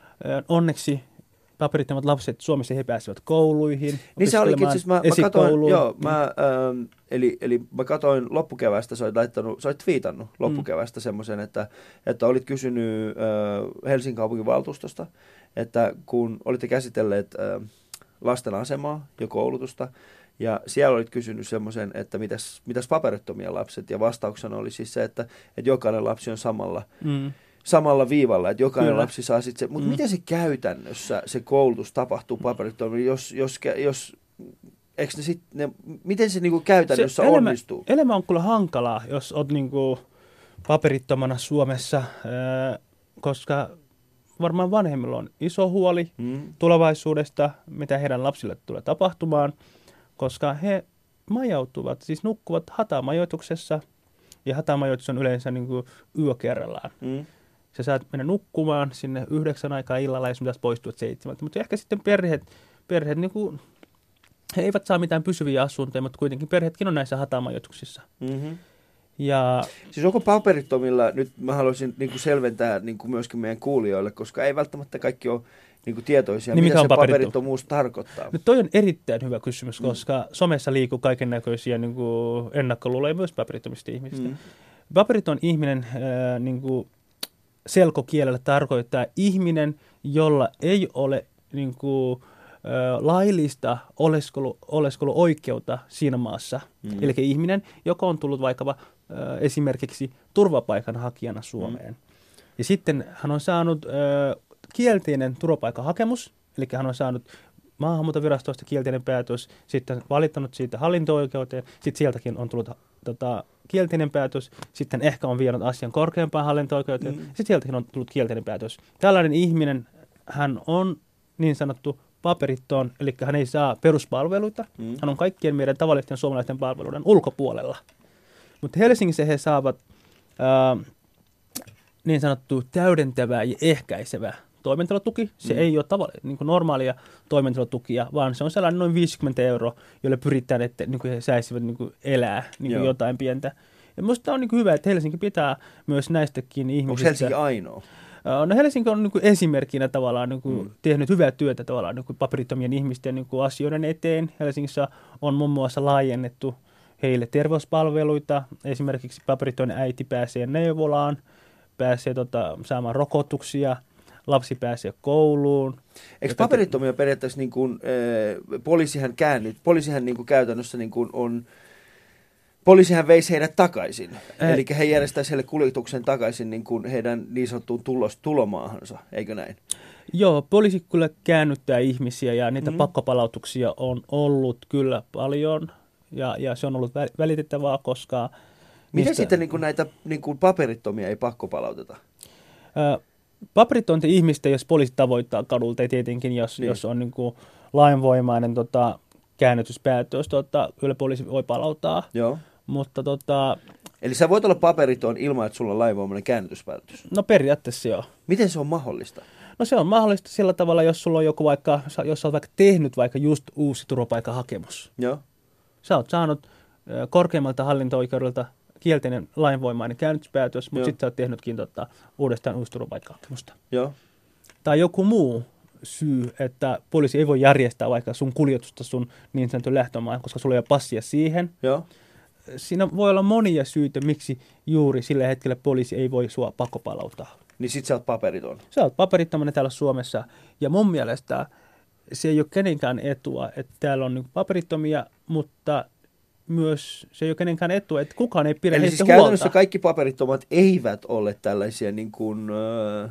Onneksi paperittomat lapset Suomessa he pääsevät kouluihin. Niin se olikin, siis mä, mä katoin, joo, mä, ähm, eli, eli mä katoin loppukevästä, sä olit, laittanut, sä olit twiitannut loppukevästä mm. semmoisen, että, että olit kysynyt äh, Helsingin kaupungin valtuustosta, että kun olitte käsitelleet äh, lasten asemaa ja koulutusta, ja siellä olit kysynyt semmoisen, että mitäs, mitäs paperittomia lapset, ja vastauksena oli siis se, että, että jokainen lapsi on samalla, mm. samalla viivalla, että jokainen Kyllä. lapsi saa sitten se, mutta mm. miten se käytännössä se koulutus tapahtuu paperittomille, jos, jos, jos eikö ne sit, ne, miten se niinku käytännössä se onnistuu? Elämä, elämä on kyllä hankalaa, jos olet niinku paperittomana Suomessa, äh, koska varmaan vanhemmilla on iso huoli mm. tulevaisuudesta, mitä heidän lapsille tulee tapahtumaan, koska he majautuvat, siis nukkuvat hatamajoituksessa, ja hatamajoitus on yleensä niin kuin yö kerrallaan. Mm. Sä saat mennä nukkumaan sinne yhdeksän aikaa illalla, ja sun pitäisi poistua seitsemältä. Mutta ehkä sitten perheet, perheet niin kuin, he eivät saa mitään pysyviä asuntoja, mutta kuitenkin perheetkin on näissä hatamajoituksissa. Mm-hmm. Ja... Siis onko paperittomilla, nyt mä haluaisin niin kuin selventää niin kuin myöskin meidän kuulijoille, koska ei välttämättä kaikki ole niin kuin tietoisia, niin mitä se paperittom- paperittomuus tarkoittaa. No toi on erittäin hyvä kysymys, koska mm. somessa liikkuu kaiken näköisiä niin kuin ennakkoluuloja myös paperittomista ihmisistä. Mm. Paperiton ihminen äh, niin kuin selkokielellä tarkoittaa ihminen, jolla ei ole niin kuin, äh, laillista oleskelu, oleskeluoikeutta siinä maassa. Mm. Eli ihminen, joka on tullut vaikkapa äh, esimerkiksi turvapaikanhakijana Suomeen. Mm. Ja sitten hän on saanut äh, kielteinen turvapaikkahakemus, eli hän on saanut maahanmuuttovirastosta kielteinen päätös, sitten valittanut siitä hallinto-oikeuteen, sitten sieltäkin on tullut tota, kielteinen päätös, sitten ehkä on vienyt asian korkeampaan hallinto-oikeuteen, mm. sitten sieltäkin on tullut kielteinen päätös. Tällainen ihminen, hän on niin sanottu paperiton, eli hän ei saa peruspalveluita, mm. hän on kaikkien meidän tavallisten suomalaisten palveluiden ulkopuolella. Mutta Helsingissä he saavat ää, niin sanottu täydentävää ja ehkäisevää toimeentulotuki. Se mm. ei ole tavall- niin kuin normaalia toimeentulotukia, vaan se on sellainen noin viisikymmentä euroa, jolle pyritään, että niin kuin he saisivat niin kuin elää niin kuin jotain pientä. Ja minusta on niin kuin hyvä, että Helsinki pitää myös näistäkin ihmisistä. Onko Helsinki ainoa? No Helsinki on niin kuin esimerkkinä tavallaan niin kuin mm. tehnyt hyvää työtä tavallaan niin kuin paperittomien ihmisten niin kuin asioiden eteen. Helsingissä on muun muassa laajennettu heille terveyspalveluita. Esimerkiksi paperittoinen äiti pääsee neuvolaan, pääsee tota, saamaan rokotuksia, lapsi pääsee kouluun. Eikö paperittomia periaatteessa niin kuin, äh, poliisihän käännyt, poliisihän niin kuin käytännössä niin kuin on, poliisihän veisi heidät takaisin. Eh. Eli he järjestäisi heille kuljetuksen takaisin niin kuin heidän niin sanottuun tulos, tulomaahansa, eikö näin? Joo, poliisi kyllä käännyttää ihmisiä ja niitä mm. pakkopalautuksia on ollut kyllä paljon. Ja, ja se on ollut välitettävää, koska... Miten niistä, sitten niin kuin näitä niin kuin paperittomia ei pakkopalauteta? Ää, paperitonta ihmistä, jos poliisi tavoittaa kadulta, ja tietenkin jos, niin. jos on niin kuin lainvoimainen tota, käännytyspäätös, tota, kyllä poliisi voi palauttaa. Joo. Mutta, tota, eli sä voit olla paperiton ilman, että sulla on lainvoimainen käännytyspäätös? No periaatteessa joo. Miten se on mahdollista? No se on mahdollista sillä tavalla, jos sulla on joku vaikka, jos sä oot vaikka tehnyt vaikka just uusi turvapaikkahakemus. Joo. Sä oot saanut korkeimmalta hallinto-oikeudelta kielteinen lainvoimainen käännytyspäätös, mutta sitten sä oot tehnytkin tota, uudestaan uusi turvapaikkahakemusta. Joo. Tai joku muu syy, että poliisi ei voi järjestää vaikka sun kuljetusta sun niin sanotun lähtömaan, koska sulla ei ole passia siihen. Joo. Siinä voi olla monia syitä, miksi juuri sillä hetkellä poliisi ei voi sua pakkopalauttaa. Niin sit sä oot paperiton. Sä oot paperittomana täällä Suomessa. Ja mun mielestä se ei ole kenenkään etua, että täällä on paperittomia, mutta myös se ei ole kenenkään etua, että kukaan ei pidä eli heistä siis huolta. Käytännössä kaikki paperittomat eivät ole tällaisia niin kuin, äh,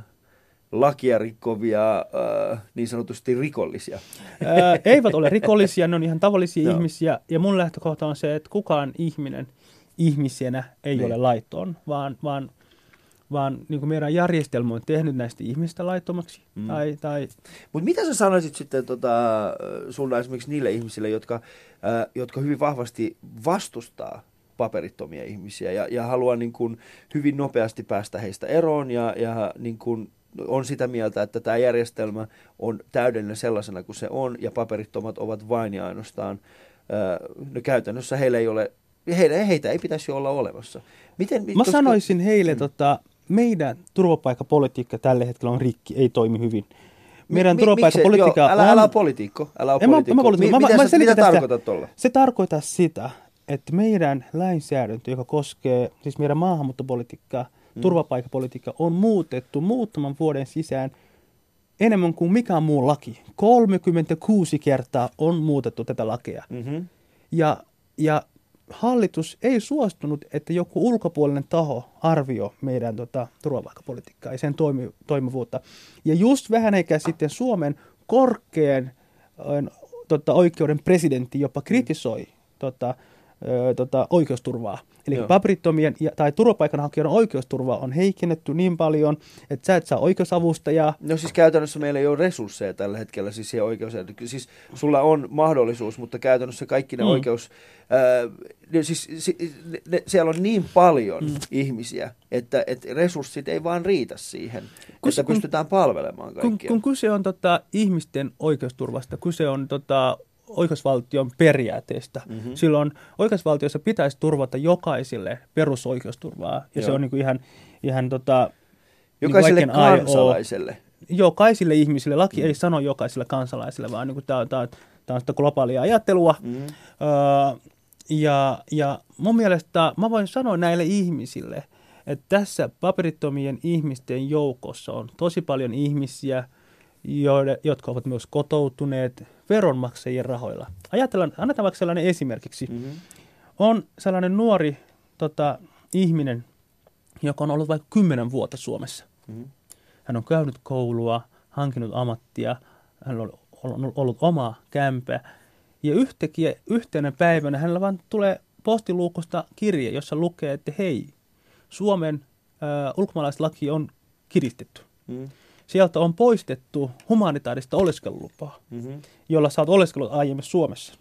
lakia rikkovia, äh, niin sanotusti rikollisia. Ää, eivät ole rikollisia, ne on ihan tavallisia no. ihmisiä. Ja mun lähtökohta on se, että kukaan ihminen ihmisenä ei niin. ole laiton, vaan... vaan vaan niin kuin meidän järjestelmä on tehnyt näistä ihmistä laittomaksi. Mm. Tai, tai... Mutta mitä sä sanoisit sitten tota, sulla esimerkiksi niille ihmisille, jotka, äh, jotka hyvin vahvasti vastustaa paperittomia ihmisiä ja, ja haluaa niin kuin hyvin nopeasti päästä heistä eroon ja, ja niin kuin on sitä mieltä, että tämä järjestelmä on täydellinen sellaisena kuin se on ja paperittomat ovat vain ja ainoastaan, äh, no käytännössä heillä ei ole, heitä, heitä ei pitäisi olla olemassa. Miten, Mä koska... sanoisin heille, mm. tota, meidän turvapaikkapolitiikka tällä hetkellä on rikki, ei toimi hyvin. Meidän Mi- turvapaikkapolitiikka on... Älä, älä ole poliitikko, älä ole poliitikko. Mä, mä, poliitikko. Mi- mä, mitä mä sä, mitä tarkoitat tuolla? Se tarkoittaa sitä, että meidän lainsäädäntö, joka koskee siis meidän maahanmuuttopolitiikkaa, mm. turvapaikkapolitiikka, on muutettu muutaman vuoden sisään enemmän kuin mikään muu laki. kolmekymmentäkuusi kertaa on muutettu tätä lakia. Mm-hmm. Ja, ja hallitus ei suostunut, että joku ulkopuolinen taho arvioi meidän tota, turvapaikkapolitiikkaa ja sen toimi, toimivuutta. Ja just vähän eikä sitten Suomen korkean tota, oikeuden presidentti jopa kritisoi tota, ö, tota, oikeusturvaa. Eli Joo. paperittomien ja, tai turvapaikanhakijoiden oikeusturvaa on heikennetty niin paljon, että sä et saa oikeusavustajaa. No siis käytännössä meillä ei ole resursseja tällä hetkellä siis siihen oikeus. Siis sulla on mahdollisuus, mutta käytännössä kaikki ne mm. oikeus... Ää, siis si, ne, siellä on niin paljon mm. ihmisiä, että, että resurssit ei vaan riitä siihen, kun, että kun, pystytään palvelemaan kaikkia. Kun, kun kyse on tota, ihmisten oikeusturvasta, kyse on... Tota, oikeusvaltion periaatteesta. Mm-hmm. Silloin oikeusvaltiossa pitäisi turvata jokaiselle perusoikeusturvaa. Ja Joo. se on niin kuin ihan, ihan tota, jokaiselle niin kansalaiselle. Jokaisille ihmisille. Laki mm. ei sano jokaiselle kansalaiselle, vaan niin tämä on, on sitä globaalia ajattelua. Mm. Öö, ja, ja mun mielestä mä voin sanoa näille ihmisille, että tässä paperittomien ihmisten joukossa on tosi paljon ihmisiä, jotka ovat myös kotoutuneet veronmaksajien rahoilla. Ajatellaan, annetaan vaikka sellainen esimerkiksi. Mm-hmm. On sellainen nuori tota, ihminen, joka on ollut vaikka kymmenen vuotta Suomessa. Mm-hmm. Hän on käynyt koulua, hankinut ammattia, hän on ollut oma kämpä. Ja yhtäkkiä yhtenä päivänä hänellä vaan tulee postiluukusta kirje, jossa lukee, että hei, Suomen äh, ulkomaalaislaki on kiristetty. Mm. Sieltä on poistettu humanitaarista oleskelulupaa, mm-hmm. jolla sä oot oleskellut aiemmin Suomessa.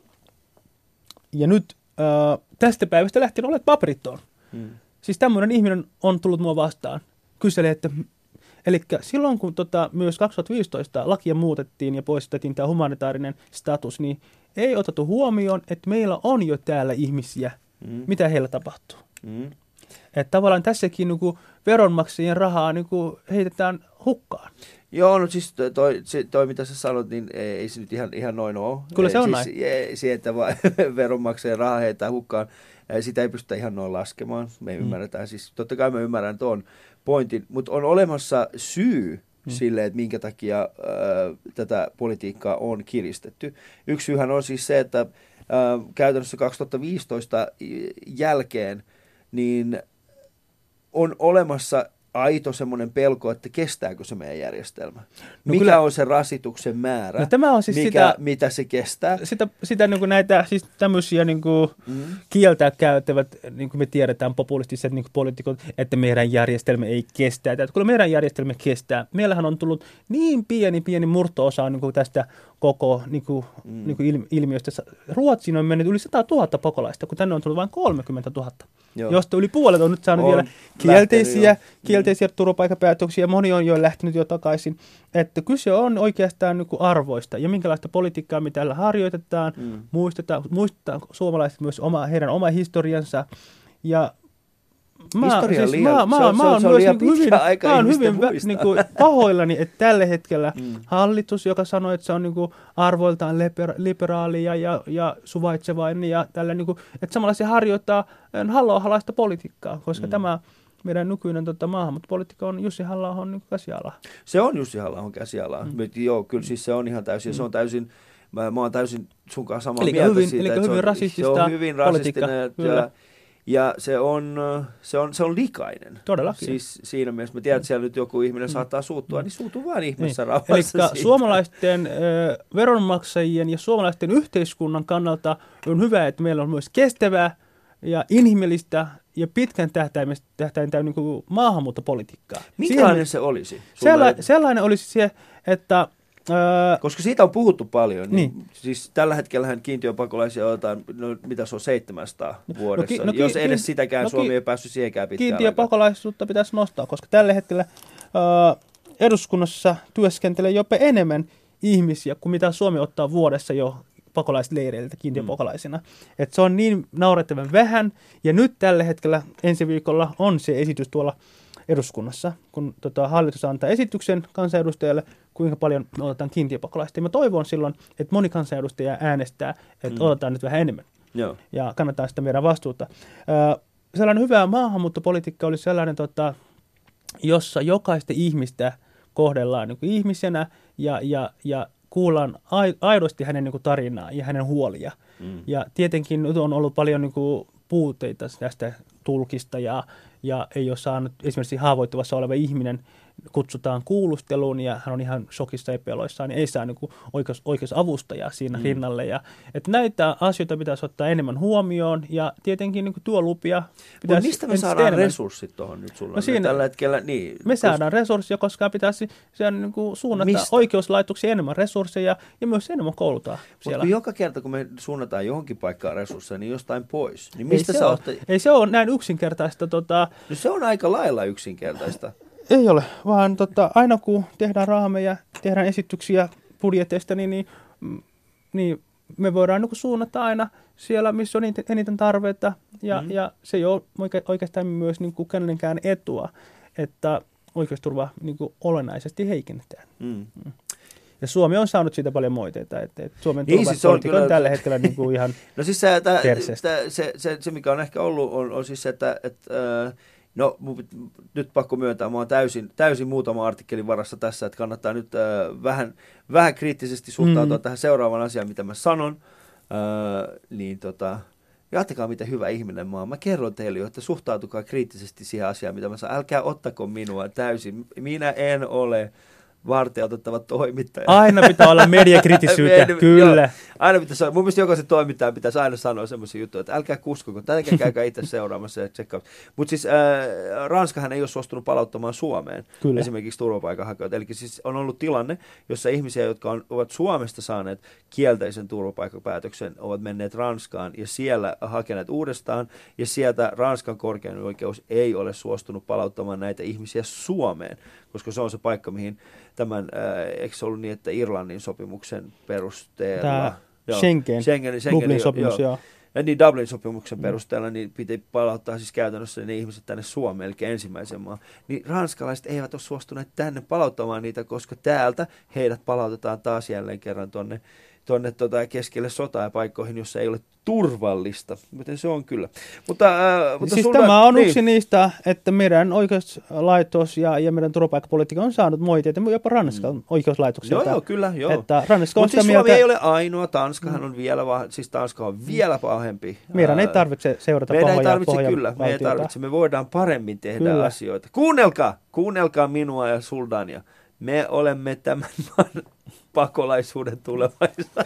Ja nyt äh, tästä päivästä lähtien olet paperiton. Mm. Siis tämmöinen ihminen on tullut mua vastaan. Kyselee, että eli silloin kun tota, myös kaksituhattaviisitoista lakia muutettiin ja poistettiin tämä humanitaarinen status, niin ei otettu huomioon, että meillä on jo täällä ihmisiä, mm. mitä heillä tapahtuu. Mm. Että tavallaan tässäkin niin kuin veronmaksajien rahaa niin kuin heitetään hukkaan. Joo, no siis toi, toi mitä sä sanot, niin ei, ei se nyt ihan, ihan noin ole. Kyllä se on siis, näin. Se, että veronmaksajien rahaa heitetään hukkaan, sitä ei pystytä ihan noin laskemaan. Me mm. ymmärretään, siis totta kai me ymmärrän tuon pointin, mutta on olemassa syy mm. sille, että minkä takia äh, tätä politiikkaa on kiristetty. Yksi syyhän on siis se, että äh, käytännössä kaksituhattaviisitoista jälkeen niin on olemassa aito semmoinen pelko, että kestääkö se meidän järjestelmä. No mikä kyllä on se rasituksen määrä, no tämä on siis mikä, sitä, mitä se kestää. Sitä, sitä niin kuin näitä siis tämmöisiä niin kuin mm. kieltä käyttävät, niin kuin me tiedetään populistiset niin kuin poliitikot, että meidän järjestelmä ei kestä. Että kyllä meidän järjestelmä kestää. Meillähän on tullut niin pieni, pieni murto-osa niin kuin tästä koko niin kuin, mm. niin kuin ilmiöstä. Ruotsiin on mennyt yli sata tuhatta pakolaista, kun tänne on tullut vain kolmekymmentätuhatta. Joo. Josta yli puolet on nyt saanut on vielä kielteisiä, kielteisiä mm. turvapaikkapäätöksiä. Moni on jo lähtenyt jo takaisin. Että kyse on oikeastaan niin kuin arvoista ja minkälaista politiikkaa me täällä harjoitetaan. Mm. Muistetaan, muistetaan suomalaiset myös oma, heidän oma historiansa. Ja mä, Historia siis liian, mä, mä, se on, mä, se on, mä se on liian pitkä hyvin, aika mä ihmisten hyvin muistaa. niin kuin pahoillani, että tällä hetkellä mm. hallitus, joka sanoi, että se on niin kuin arvoiltaan liber, liberaali ja, ja, ja suvaitsevainen, ja tällä, niin kuin, että samalla se harjoittaa halla-ohalaista politiikkaa, koska mm. tämä meidän nykyinen tota, maahanmuuttopolitiikka on Jussi Halla-ahon niin käsiala. Se on Jussi Halla-ahon käsiala. Mm. Joo, kyllä siis se on ihan täysin, mm. se on täysin, mä, mä oon täysin sun kanssa samaa eli mieltä hyvin, siitä, eli että hyvin se on, rasistista se on hyvin rasistinen ja, ja se on, se on, se on likainen. Todellakin. Siis siinä mielessä, mä tiedän, että siellä nyt joku ihminen mm. saattaa suuttua, niin suutu vaan ihmeessä niin. rauhassa. Eli suomalaisten äh, veronmaksajien ja suomalaisten yhteiskunnan kannalta on hyvä, että meillä on myös kestävää ja inhimillistä ja pitkän tähtäimen niin kuin maahanmuuttopolitiikkaa. Minkälainen Siihen, se olisi? Sella, sellainen olisi se, että Öö, koska siitä on puhuttu paljon, niin, niin. Siis tällä hetkellähän kiintiöpakolaisia otetaan, no mitä se on, seitsemänsataa vuodessa, no, ki, no, jos ki, edes sitäkään no, Suomi ki, ei päässyt siihenkään pitkään. Kiintiöpakolaisuutta pitäisi nostaa, koska tällä hetkellä öö, eduskunnassa työskentelee jopa enemmän ihmisiä kuin mitä Suomi ottaa vuodessa jo pakolaisleireiltä kiintiöpakolaisina. Mm. Että se on niin naurettavan vähän, ja nyt tällä hetkellä ensi viikolla on se esitys tuolla eduskunnassa, kun tota, hallitus antaa esityksen kansanedustajalle, kuinka paljon me otetaan kiintiöpakolaista. Ja mä toivon silloin, että moni kansanedustaja äänestää, että mm. otetaan nyt vähän enemmän. Joo. Ja kannattaa sitä meidän vastuuta. Äh, sellainen hyvä maahanmuuttopolitiikka oli sellainen, tota, jossa jokaista ihmistä kohdellaan niin kuin ihmisenä ja, ja, ja kuullaan aidosti hänen niin kuin tarinaa ja hänen huolia. Mm. Ja tietenkin nyt on ollut paljon niin kuin puutteita tästä tulkista ja, ja ei ole saanut esimerkiksi haavoittuvassa oleva ihminen kutsutaan kuulusteluun ja hän on ihan shokissa ja peloissaan, niin ei saa niin kuin oikeus, oikeusavustajaa siinä mm. rinnalle. Ja, että näitä asioita pitäisi ottaa enemmän huomioon ja tietenkin niin kuin työlupia pitäisi... Mutta mistä me saadaan enemmän resurssit tuohon nyt sulla? No siinä, tällä hetkellä, niin, me koska... saadaan resursseja, koska pitäisi niin kuin suunnata mistä? oikeuslaitoksia enemmän resursseja ja myös enemmän koulutaan siellä. Mutta joka kerta, kun me suunnataan johonkin paikkaan resursseja, niin jostain pois. Niin mistä ei, se sä oot... ei se ole näin yksinkertaista. Tota... No se on aika lailla yksinkertaista. Ei ole, vaan tota, aina kun tehdään raameja, tehdään esityksiä budjeteista, niin, niin, niin me voidaan niin suunnata aina siellä, missä on eniten tarvetta. Ja, mm. ja se ei ole oikeastaan myös niin kuin kenenkään etua, että oikeusturva niin kuin olennaisesti heikennetään. Mm. Ja Suomi on saanut siitä paljon moiteita, että, että Suomen turvallisuuspolitiikka on, on tällä hetkellä niin kuin ihan no siis se, tää, tää, se, se, se, mikä on ehkä ollut, on, on siis se, että... että äh, no, nyt pakko myöntää, mä oon täysin, täysin muutama artikkelin varassa tässä, että kannattaa nyt äh, vähän, vähän kriittisesti suhtautua mm. tähän seuraavaan asiaan, mitä mä sanon. Äh, niin tota, jatkakaa miten hyvä ihminen mä oon. Mä kerron teille jo, että suhtautukaa kriittisesti siihen asiaan, mitä mä sanon. Älkää ottako minua täysin. Minä en ole varten otettava toimittaja. Aina pitää olla mediakritisyyttä, kyllä. Joo, aina pitäisi, mun mielestä jokaisen toimittajan pitäisi aina sanoa semmoisia juttuja, että älkää kuskoko, tätäkään käykää itse seuraamassa ja tsekkaamassa. Mutta siis äh, Ranskahan ei ole suostunut palauttamaan Suomeen kyllä. esimerkiksi turvapaikanhakijoita. Eli siis on ollut tilanne, jossa ihmisiä, jotka on, ovat Suomesta saaneet kielteisen turvapaikkapäätöksen, ovat menneet Ranskaan ja siellä hakeneet uudestaan, ja sieltä Ranskan korkein oikeus ei ole suostunut palauttamaan näitä ihmisiä Suomeen, koska se on se paikka, mihin tämän, äh, eikö se ollut niin, että Irlannin sopimuksen perusteella... Tämä joo, Schengen, Schengen, Schengen, Dublin sopimus, joo. joo. Ja niin Dublin sopimuksen mm. perusteella niin piti palauttaa siis käytännössä ne ihmiset tänne Suomeen, eli ensimmäisen maan. Niin ranskalaiset eivät ole suostuneet tänne palauttamaan niitä, koska täältä heidät palautetaan taas jälleen kerran tuonne tuonne tota keskelle sotaa ja paikkoihin, jossa ei ole turvallista. Miten se on kyllä. Mutta, äh, mutta siis sulla, tämä on niin. yksi niistä, että meidän oikeuslaitos ja, ja meidän turvapaikkapolitiikka on saanut moitteita jopa Ranskan mm. oikeuslaitokselta. Joo, joo, kyllä. Joo. Että Ranska on mutta siis mieltä... Suomi ei ole ainoa. Tanskahan on vielä, va- siis Tanska on vielä pahempi. Meidän ei tarvitse seurata meidän pahoja ei tarvitse, pahoja kyllä. Me, ei tarvitse. Me voidaan paremmin tehdä kyllä. asioita. Kuunnelkaa! Kuunnelkaa minua ja Suldania. Me olemme tämän maan pakolaisuuden tulevaisuudessa.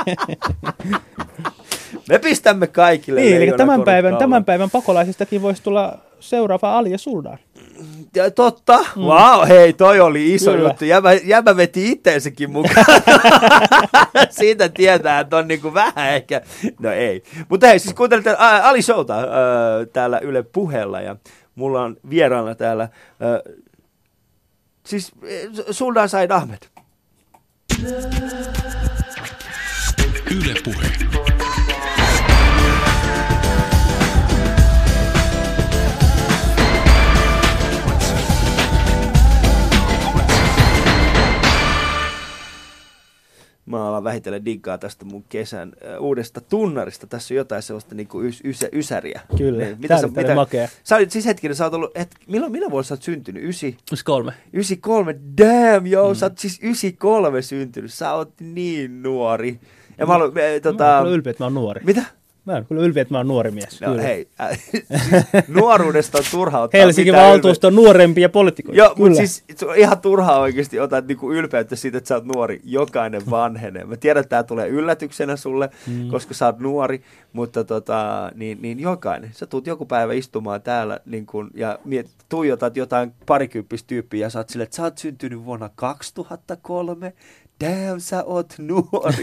Me pistämme kaikille niin, eli tämän päivän, tämän päivän pakolaisistakin voisi tulla seuraava Ali ja Suldaan. Ja totta. Mm. Wow, hei, toi oli iso Kyllä. juttu. Jäbä, jäbä veti itteensäkin mukaan. Siitä tietää, että on niinku vähän ehkä. No ei. Mutta hei, siis kuuntelitte ä, Ali Showta äh, täällä Yle Puheella ja mulla on vieraana täällä äh, siis Suldaan Said Ahmed. Yle Puhe. Mä alan vähitellen diggaa tästä mun kesän äh, uudesta tunnarista. Tässä on jotain sellaista niinku ys, ys, ysäriä. Kyllä, niin, mitä sä, mitä, makea. Sä olit siis hetkinen, sä oot ollut, et, milloin, milloin vuonna sä oot syntynyt? Ysi? yhdeksänkymmentäkolme. yhdeksänkymmentäkolme, damn joo, mm. sä oot siis yhdeksänkymmentäkolme syntynyt. Sä oot niin nuori. Ja mä, mä, me, tota... mä oon ylpeä, että mä oon nuori. Mitä? Mä oon kyllä ylpeä, että mä oon nuori mies. No kyllä. Hei, äh, siis nuoruudesta on turha ottaa Helsingin valtuusto on nuorempia poliitikoita. Joo, mutta siis ihan turhaa oikeasti otat niinku ylpeyttä siitä, että sä oot nuori. Jokainen vanhenee. Mä tiedän, että tää tulee yllätyksenä sulle, mm. koska sä oot nuori, mutta tota, niin, niin jokainen. Sä tuut joku päivä istumaan täällä niin kun, ja miet, tuijotat jotain parikymppistä tyyppiä ja sä oot silleen, että sä oot syntynyt vuonna kaksituhattakolme. Damn, sä oot nuori.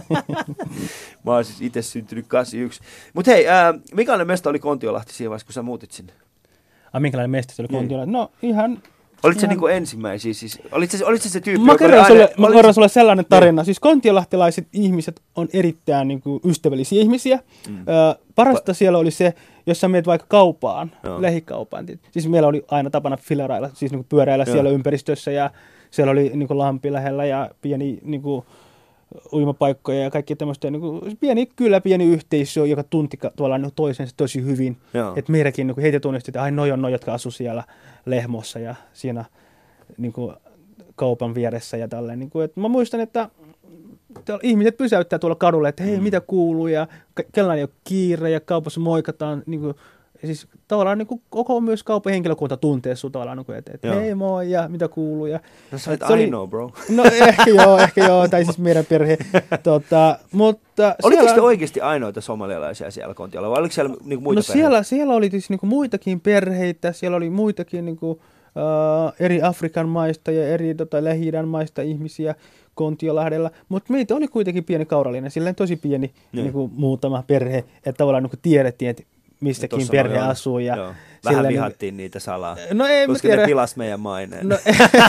Mä oon siis itse syntynyt kahdeksankymmentäyksi. Mut hei, äh, minkälainen mesta oli Kontiolahti siinä vaiheessa, kun sä muutit sinne? Ah, minkälainen mesta se oli Kontiolahti? No ihan... Olitko se ihan... niinku ensimmäisiä siis? Olitko se, olitko se tyyppi, mä kerron sulle, aina... mä olit... kerron sulle sellainen tarina. Ne. Siis kontiolahtilaiset ihmiset on erittäin niinku ystävällisiä ihmisiä. Mm. Ö, parasta pa... siellä oli se, jos sä menet vaikka kaupaan, no. lähikaupaan. Siis meillä oli aina tapana filerailla, siis niinku pyöräillä no. siellä ympäristössä ja siellä oli niinku lampi lähellä ja pieni niinku uimapaikkoja ja kaikki tämmöistä niinku pieni kylä, pieni yhteisö, joka tunti tuolla niinku toisensa tosi hyvin. Että meidänkin niinku heitä tunnisti, että ai noi on noi, jotka asuu siellä Lehmossa ja siinä niinku kaupan vieressä ja tälleen. Niinku, et mä muistan, että ihmiset pysäyttää tuolla kadulla, että hei, mm. mitä kuuluu ja kellään ei ole kiire ja kaupassa moikataan niinku. Siis tavallaan niin kuin koko myös kaupan henkilökunta tuntee sut tavallaan, niin että et, hei moi ja mitä kuuluu. Ja, no sä olet ainoa, bro. No ehkä joo, ehkä joo, tai siis meidän perhe. Tota, mutta oliko siellä, te oikeasti ainoita somalialaisia siellä Kontiolla, vai oliko siellä niin kuin muita no perheitä? Siellä, siellä oli siis niin kuin muitakin perheitä, siellä oli muitakin niin kuin, uh, eri Afrikan maista ja eri tota, Lähi-idän maista ihmisiä Kontiolahdella, mutta meitä oli kuitenkin pieni kaurallinen, silleen tosi pieni niin kuin muutama perhe, että tavallaan niin kuin tiedettiin, että mistäkin perhe on, asuu. Ja joo. Vähän vihattiin niitä salaa, no ei, koska ne pilas meidän maineen. No,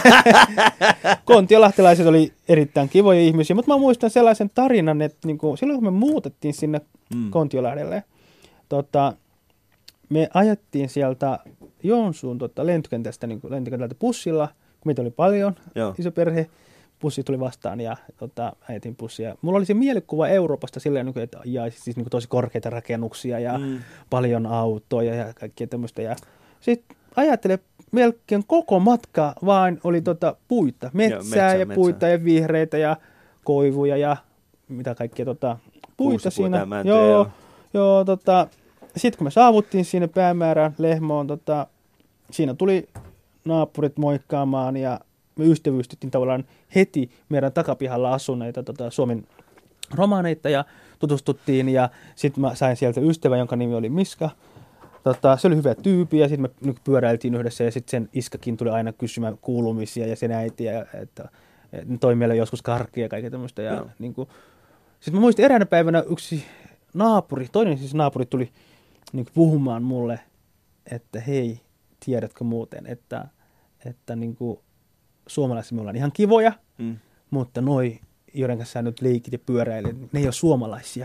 kontiolahtilaiset oli erittäin kivoja ihmisiä, mutta mä muistan sellaisen tarinan, että niinku, silloin kun me muutettiin sinne mm. Kontiolahdelle, tota, me ajettiin sieltä Joensuun tota, lentokentästä, niin lentokentältä bussilla, kun meitä oli paljon, joo. iso perhe. Bussi tuli vastaan ja tota, ajetin bussia. Mulla oli se mielikuva Euroopasta silleen, että ja, siis niin tosi korkeita rakennuksia ja mm. paljon autoja ja kaikkea tämmöistä. Ja sitten ajattelen, melkein koko matka vaan oli tota puita, metsää Joo, metsä, ja puita metsä. Ja vihreitä ja koivuja ja mitä kaikkea tota, puita siinä. Mäntyjä, joo, joo. joo tota, sitten kun me saavuttiin sinne päämäärään Lehmoon, tota, siinä tuli naapurit moikkaamaan ja me ystävystyttiin tavallaan heti meidän takapihalla asuneita tota, Suomen romaneita ja tutustuttiin ja sitten mä sain sieltä ystävän, jonka nimi oli Miska. Tota, se oli hyvä tyyppi ja sitten me pyöräiltiin yhdessä ja sitten sen iskakin tuli aina kysymään kuulumisia ja sen äitiä, että, että toi meille joskus karkkia ja kaikkea tämmöistä. Ja, niin sitten mä muistin eräänä päivänä yksi naapuri, toinen siis naapuri tuli niin kuin puhumaan mulle, että hei, tiedätkö muuten, että, että niin kuin suomalaiset me ollaan ihan kivoja, mm. mutta noi, joiden kanssa sä nyt leikit ja pyöräilet, ne ei ole suomalaisia.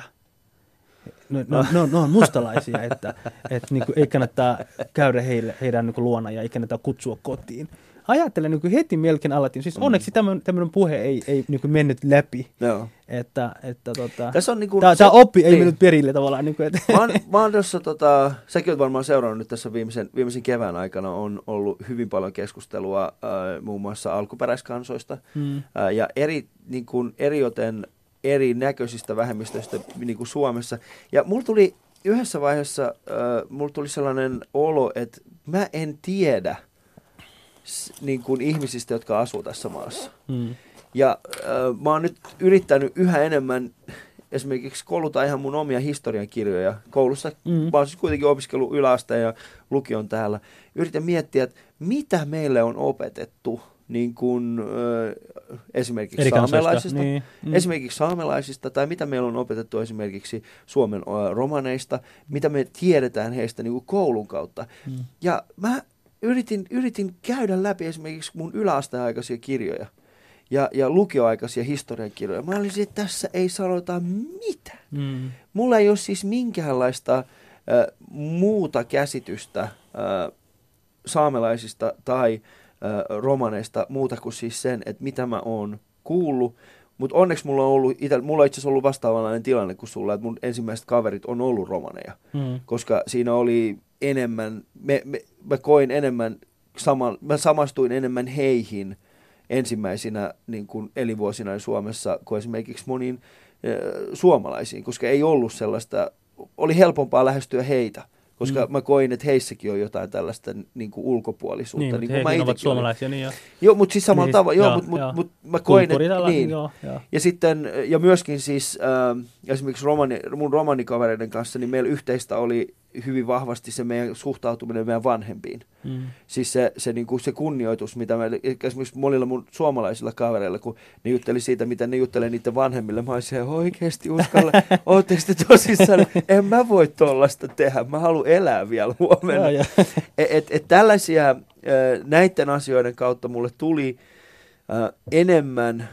No, no, no, no on mustalaisia, että, että niin kuin ei kannata käydä heille, heidän niin kuin luona ja ei kannata kutsua kotiin. Ajattelen niin kuin heti melkein alettiin. Siis onneksi tämmöinen, tämmöinen puhe ei, ei niin kuin mennyt läpi. Joo. Että, että, tota, Tässä on niin kuin, tämä, se, tämä oppi ei niin. mennyt perille tavallaan. Niin kuin, että. Mä oon, mä oon tuossa, tota, säkin olet varmaan seurannut nyt tässä viimeisen, viimeisen kevään aikana, on ollut hyvin paljon keskustelua äh, muun muassa alkuperäiskansoista hmm. äh, ja eri, niin kuin, erioten eri näköisistä vähemmistöistä niin kuin Suomessa. Ja mulla tuli yhdessä vaiheessa, äh, mulla tuli sellainen olo, että mä en tiedä niin kuin ihmisistä, jotka asuu tässä maassa. Hmm. Ja äh, mä oon nyt yrittänyt yhä enemmän esimerkiksi kouluta ihan mun omia historiankirjoja koulussa. Mm. Mä oon siis kuitenkin opiskellut yläasteen ja lukion täällä. Yritän miettiä, että mitä meille on opetettu niin kuin, äh, esimerkiksi Eri saamelaisista, niin. mm. esimerkiksi saamelaisista, tai mitä meillä on opetettu esimerkiksi Suomen äh, romaneista, mitä me tiedetään heistä niin kuin koulun kautta. Mm. Ja mä yritin, yritin käydä läpi esimerkiksi mun yläasteaikaisia kirjoja. Ja, ja lukioaikaisia historiankirjoja. Mä olisin, että tässä ei sanota mitään. Mm. Mulla ei ole siis minkäänlaista äh, muuta käsitystä äh, saamelaisista tai äh, romaneista, muuta kuin siis sen, että mitä mä oon kuullut. Mutta onneksi mulla on ollut, ite, mulla on itse asiassa ollut vastaavanlainen tilanne kuin sulla, että mun ensimmäiset kaverit on ollut romaneja. Mm. Koska siinä oli enemmän, me, me, mä koin enemmän, sama, mä samastuin enemmän heihin ensimmäisinä niin kuin elinvuosina Suomessa kuin esimerkiksi moniin e, suomalaisiin, koska ei ollut sellaista, oli helpompaa lähestyä heitä, koska mm. mä koin, että heissäkin on jotain tällaista niin kuin ulkopuolisuutta. Niin, niin mutta heikin ovat suomalaisia. Niin jo. Joo, mutta siis samalla niin, tavalla, joo, mutta mut, mut, mä koin, että niin. Joo, joo. Ja sitten, ja myöskin siis äh, esimerkiksi romani, mun romanikavereiden kanssa, niin meillä yhteistä oli hyvin vahvasti se meidän suhtautuminen meidän vanhempiin. Mm. Siis se, se, niin kuin se kunnioitus, mitä me, esimerkiksi monilla mun suomalaisilla kavereilla, kun ne jutteli siitä, mitä ne juttelee niiden vanhemmille, mä olisin oikeasti uskalla, ootteko te tosissaan, en mä voi tollaista tehdä, mä haluan elää vielä huomenna. Ja, ja. Et, et, et tällaisia näiden asioiden kautta mulle tuli äh, enemmän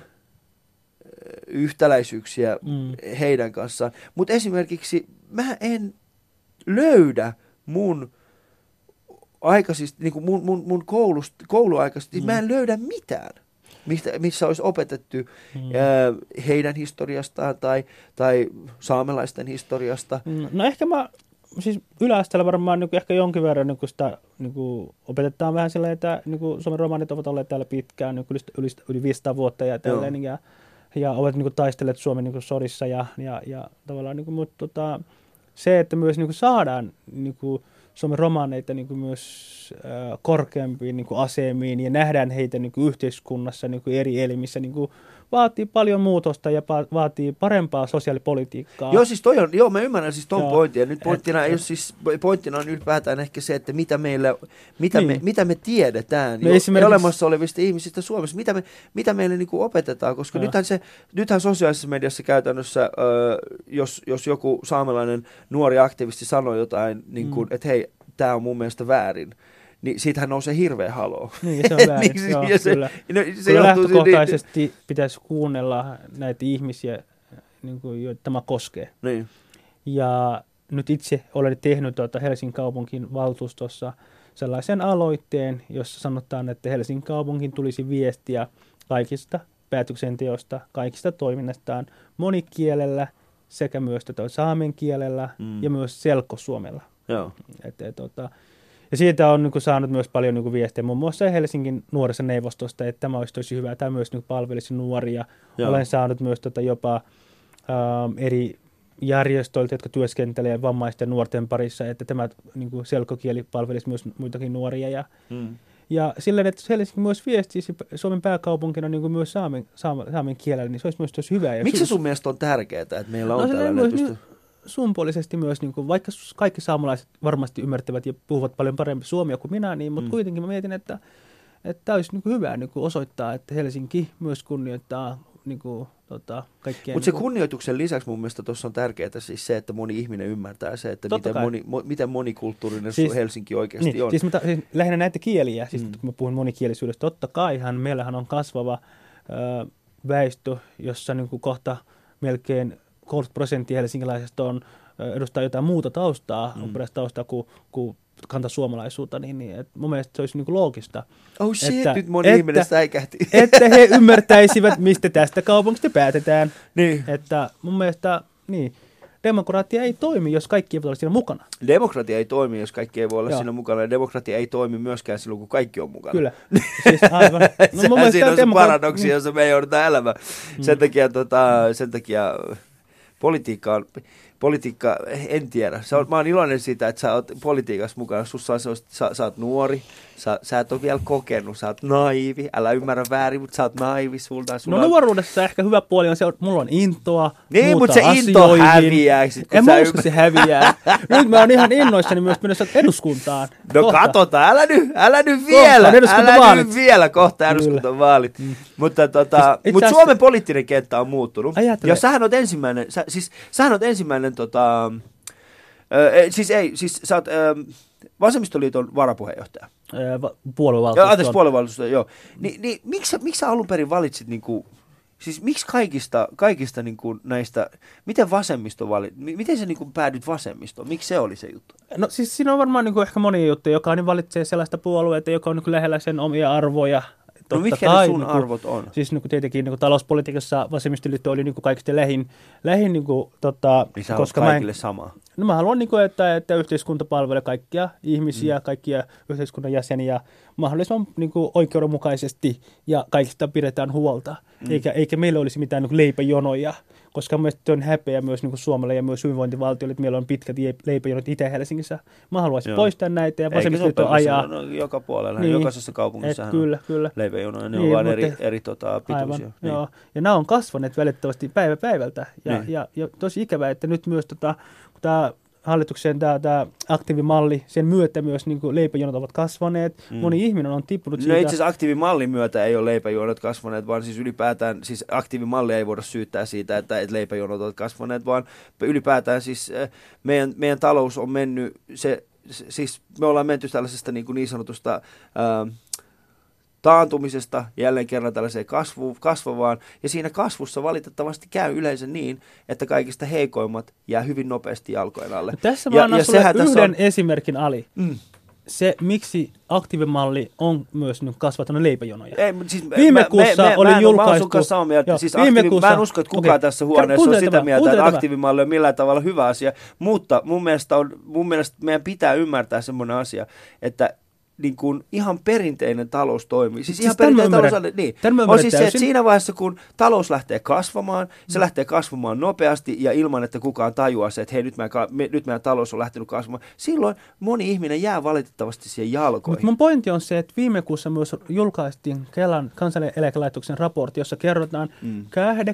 yhtäläisyyksiä mm. heidän kanssaan, mutta esimerkiksi mä en löydä mun aikaisista, niin kuin mun, mun, mun koulust, kouluaikaisista, mm. mä en löydä mitään, mistä, missä olisi opetettu mm. ää, heidän historiastaan tai, tai saamelaisten historiasta. No ehkä mä, siis yläasteella varmaan niin ehkä jonkin verran niin sitä niin opetetaan vähän silleen, että niin Suomen romanit ovat olleet täällä pitkään, niin yli, yli viisisataa vuotta ja tälleen, ja, ja ovat niin taistelleet Suomen niin sodissa ja, ja, ja tavallaan, niin kuin, mutta tota, se, että myös niin kuin saadaan niin kuin Suomen romaneita niin kuin myös äh, korkeampiin niin kuin asemiin ja nähdään heitä niin kuin yhteiskunnassa niin kuin eri elimissä, niin kuin vaatii paljon muutosta ja pa- vaatii parempaa sosiaalipolitiikkaa. Joo, siis toi on, joo, mä ymmärrän siis ton pointin. Ja nyt pointtina, et, ei ole siis, pointtina on ylipäätään ehkä se, että mitä, meillä, mitä, niin. me, mitä me tiedetään me jo, esimerkiksi olemassa olevista ihmisistä Suomessa, mitä, me, mitä meille niin kuin opetetaan, koska nythän, se, nythän sosiaalisessa mediassa käytännössä, äh, jos, jos joku saamelainen nuori aktivisti sanoo jotain, niin kuin, mm. että hei, tämä on mun mielestä väärin, niin siitähän nousee hirveä haloo. Niin, se on väärin. niin, joo, se, kyllä. No, se kyllä lähtökohtaisesti niin, pitäisi kuunnella näitä ihmisiä, niin kuin, joita tämä koskee. Niin. Ja nyt itse olen tehnyt tuota Helsingin kaupungin valtuustossa sellaisen aloitteen, jossa sanotaan, että Helsingin kaupungin tulisi viestiä kaikista päätöksenteosta, kaikista toiminnastaan monikielellä sekä myös tuota saamen kielellä mm. ja myös selkosuomella. Joo. Et, et, tota, ja siitä on niin kuin, saanut myös paljon niin kuin, viestejä, muun muassa Helsingin nuorisoneuvostosta, että tämä olisi tosi hyvä, tämä myös niin kuin, palvelisi nuoria. Joo. Olen saanut myös tota, jopa ähm, eri järjestöiltä, jotka työskentelevät vammaisten nuorten parissa, että tämä niin kuin, selkokieli palvelisi myös muitakin nuoria. Ja, mm. Ja silleen, että Helsinki myös viestisi Suomen pääkaupunkina niin kuin myös saamen, saamen, saamen kielellä, niin se olisi myös tosi hyvä. Ja miksi su- sun mielestä on tärkeää, että meillä on no, tällainen pysty... Niin, symbolisesti myös, niin kuin, vaikka kaikki saamelaiset varmasti ymmärtävät ja puhuvat paljon paremmin suomea kuin minä, niin, mutta mm. kuitenkin mä mietin, että tämä olisi niin kuin hyvä niin kuin osoittaa, että Helsinki myös kunnioittaa niin kuin, tota, kaikkien... Mutta se niin kuin... kunnioituksen lisäksi mun mielestä tuossa on tärkeää siis se, että moni ihminen ymmärtää se, että miten, moni, mo, miten monikulttuurinen siis, Helsinki oikeasti niin, on. Siis, mä, siis lähinnä näitä kieliä, siis mm. kun mä puhun monikielisyydestä, totta kaihan meillähän on kasvava ö, väestö, jossa niin kuin kohta melkein kolmekymmentä prosenttia helsinkiläisistä on, edustaa jotain muuta taustaa, mm. alkuperäistä taustaa kuin, kuin kantasuomalaisuutta, niin, niin että mun mielestä se olisi niin kuin loogista. Oh shit, että, nyt moni että, ihminen säikähti. Että he ymmärtäisivät, mistä tästä kaupungista päätetään. Niin. Että mun mielestä, niin, demokratia ei toimi, jos kaikki eivät ole siinä mukana. Demokratia ei toimi, jos kaikki ei voi olla Joo. siinä mukana. Ja demokratia ei toimi myöskään silloin, kun kaikki on mukana. Kyllä. Siis aivan. No, Sehän siinä on se demokra- paradoksi, jossa me joudutaan elämään. Mm. Sen takia, tota, sen takia politiikka on... Politiikka, en tiedä. Sä oot, mä oon iloinen siitä, että sä oot politiikassa mukana. Sussa, sä, sä, sä oot nuori, sä, sä et ole vielä kokenut, sä oot naivi. Älä ymmärrä väärin, mutta sä oot naivi. Sulta, no nuoruudessa ehkä hyvä puoli on se, että mulla on intoa. Niin, mutta se into häviää. En mä usko, se häviää. Nyt mä oon ihan innoissani myös mennessä eduskuntaan. No kohta. Katsotaan, älä nyt, älä nyt vielä. Älä nyt vielä, kohta eduskuntavaalit. Mm. Mutta tota, siis mut Suomen poliittinen kenttä on muuttunut. Ajattele. Ja sähän oot ensimmäinen, sä, siis sähän oot ensimmäinen Tota, ö, siis ei, siis sä oot ö, Vasemmistoliiton varapuheenjohtaja. Va- puoluevaltuusto. Anteeksi, puoluevaltuusto, joo. Ni, niin, miksi, miksi sä alun perin valitsit, niinku, siis miksi kaikista, kaikista niinku näistä, miten vasemmisto valit, miten sä niinku päädyt vasemmistoon, miksi se oli se juttu? No siis siinä on varmaan niinku ehkä monia juttuja, joka niin valitsee sellaista puolueita, joka on niinku lähellä sen omia arvoja. No mitkä kai, ne sun niin kuin, arvot on? Siis niin kuin tietenkin niin kuin talouspolitiikassa vasemmistoliitto oli niin kuin kaikista lähin, lähin niin kuin, tota, niin sä koska kaikille en, samaa. No mä haluan, niin kuin, että, että yhteiskunta palvelee kaikkia ihmisiä, mm. kaikkia yhteiskunnan jäseniä mahdollisimman niin kuin, oikeudenmukaisesti ja kaikista pidetään huolta. Mm. Eikä, eikä meillä olisi mitään niin kuin leipäjonoja, koska mielestäni on häpeä myös niin kuin Suomelle ja myös hyvinvointivaltiolle, että meillä on pitkät leipäjonot Itä-Helsingissä. Mä haluaisin Joo. poistaa näitä ja vasemmistoliitto ajaa. No, joka puolella, niin. jokaisessa kaupungissa kyllä, kyllä. leipäjonoja, ne niin, on vain eri, eri tota, pituisia. Niin. Joo. Ja nämä on kasvaneet välittömästi päivä päivältä. Ja, niin. ja, ja tosi ikävää, että nyt myös tota, kun tämä hallituksen tämä, tämä aktiivimalli, sen myötä myös niin kuin leipäjonot ovat kasvaneet. Mm. Moni ihminen on tippunut siitä. No itse asiassa aktiivimallin myötä ei ole leipäjonot kasvaneet, vaan siis ylipäätään, siis aktiivimallia ei voida syyttää siitä, että, että leipäjonot ovat kasvaneet, vaan ylipäätään siis meidän, meidän talous on mennyt, se, siis me ollaan menty tällaisesta niin, kuin niin sanotusta ää, taantumisesta jälleen kerran tällaiseen kasvu, kasvavaan, ja siinä kasvussa valitettavasti käy yleensä niin, että kaikista heikoimmat jää hyvin nopeasti jalkojen alle. No tässä mä annan sulle yhden on... esimerkin, Ali. Mm. Se, miksi aktiivimalli on myös kasvattanut leipäjonoja. Ei, siis viime me, kuussa me, me, oli mä en, julkaistu... Mä, samaa mieltä. Siis aktiivi, kuussa... mä en usko, että kukaan okay. tässä huoneessa on sitä tämä, mieltä, että aktiivimalli on millään tavalla hyvä asia, mutta mun mielestä, on, mun mielestä meidän pitää ymmärtää semmoinen asia, että niin kuin ihan perinteinen talous toimii. Siis, siis ihan perinteinen talous, niin. On siis se, että siinä vaiheessa, kun talous lähtee kasvamaan, se mm. lähtee kasvamaan nopeasti ja ilman, että kukaan tajuaa se, että hei, nyt, meidän, me, nyt meidän talous on lähtenyt kasvamaan. Silloin moni ihminen jää valitettavasti siihen jalkoihin. Mutta mun pointti on se, että viime kuussa myös julkaistiin Kelan kansaneläkelaitoksen raportti, jossa kerrotaan, mm.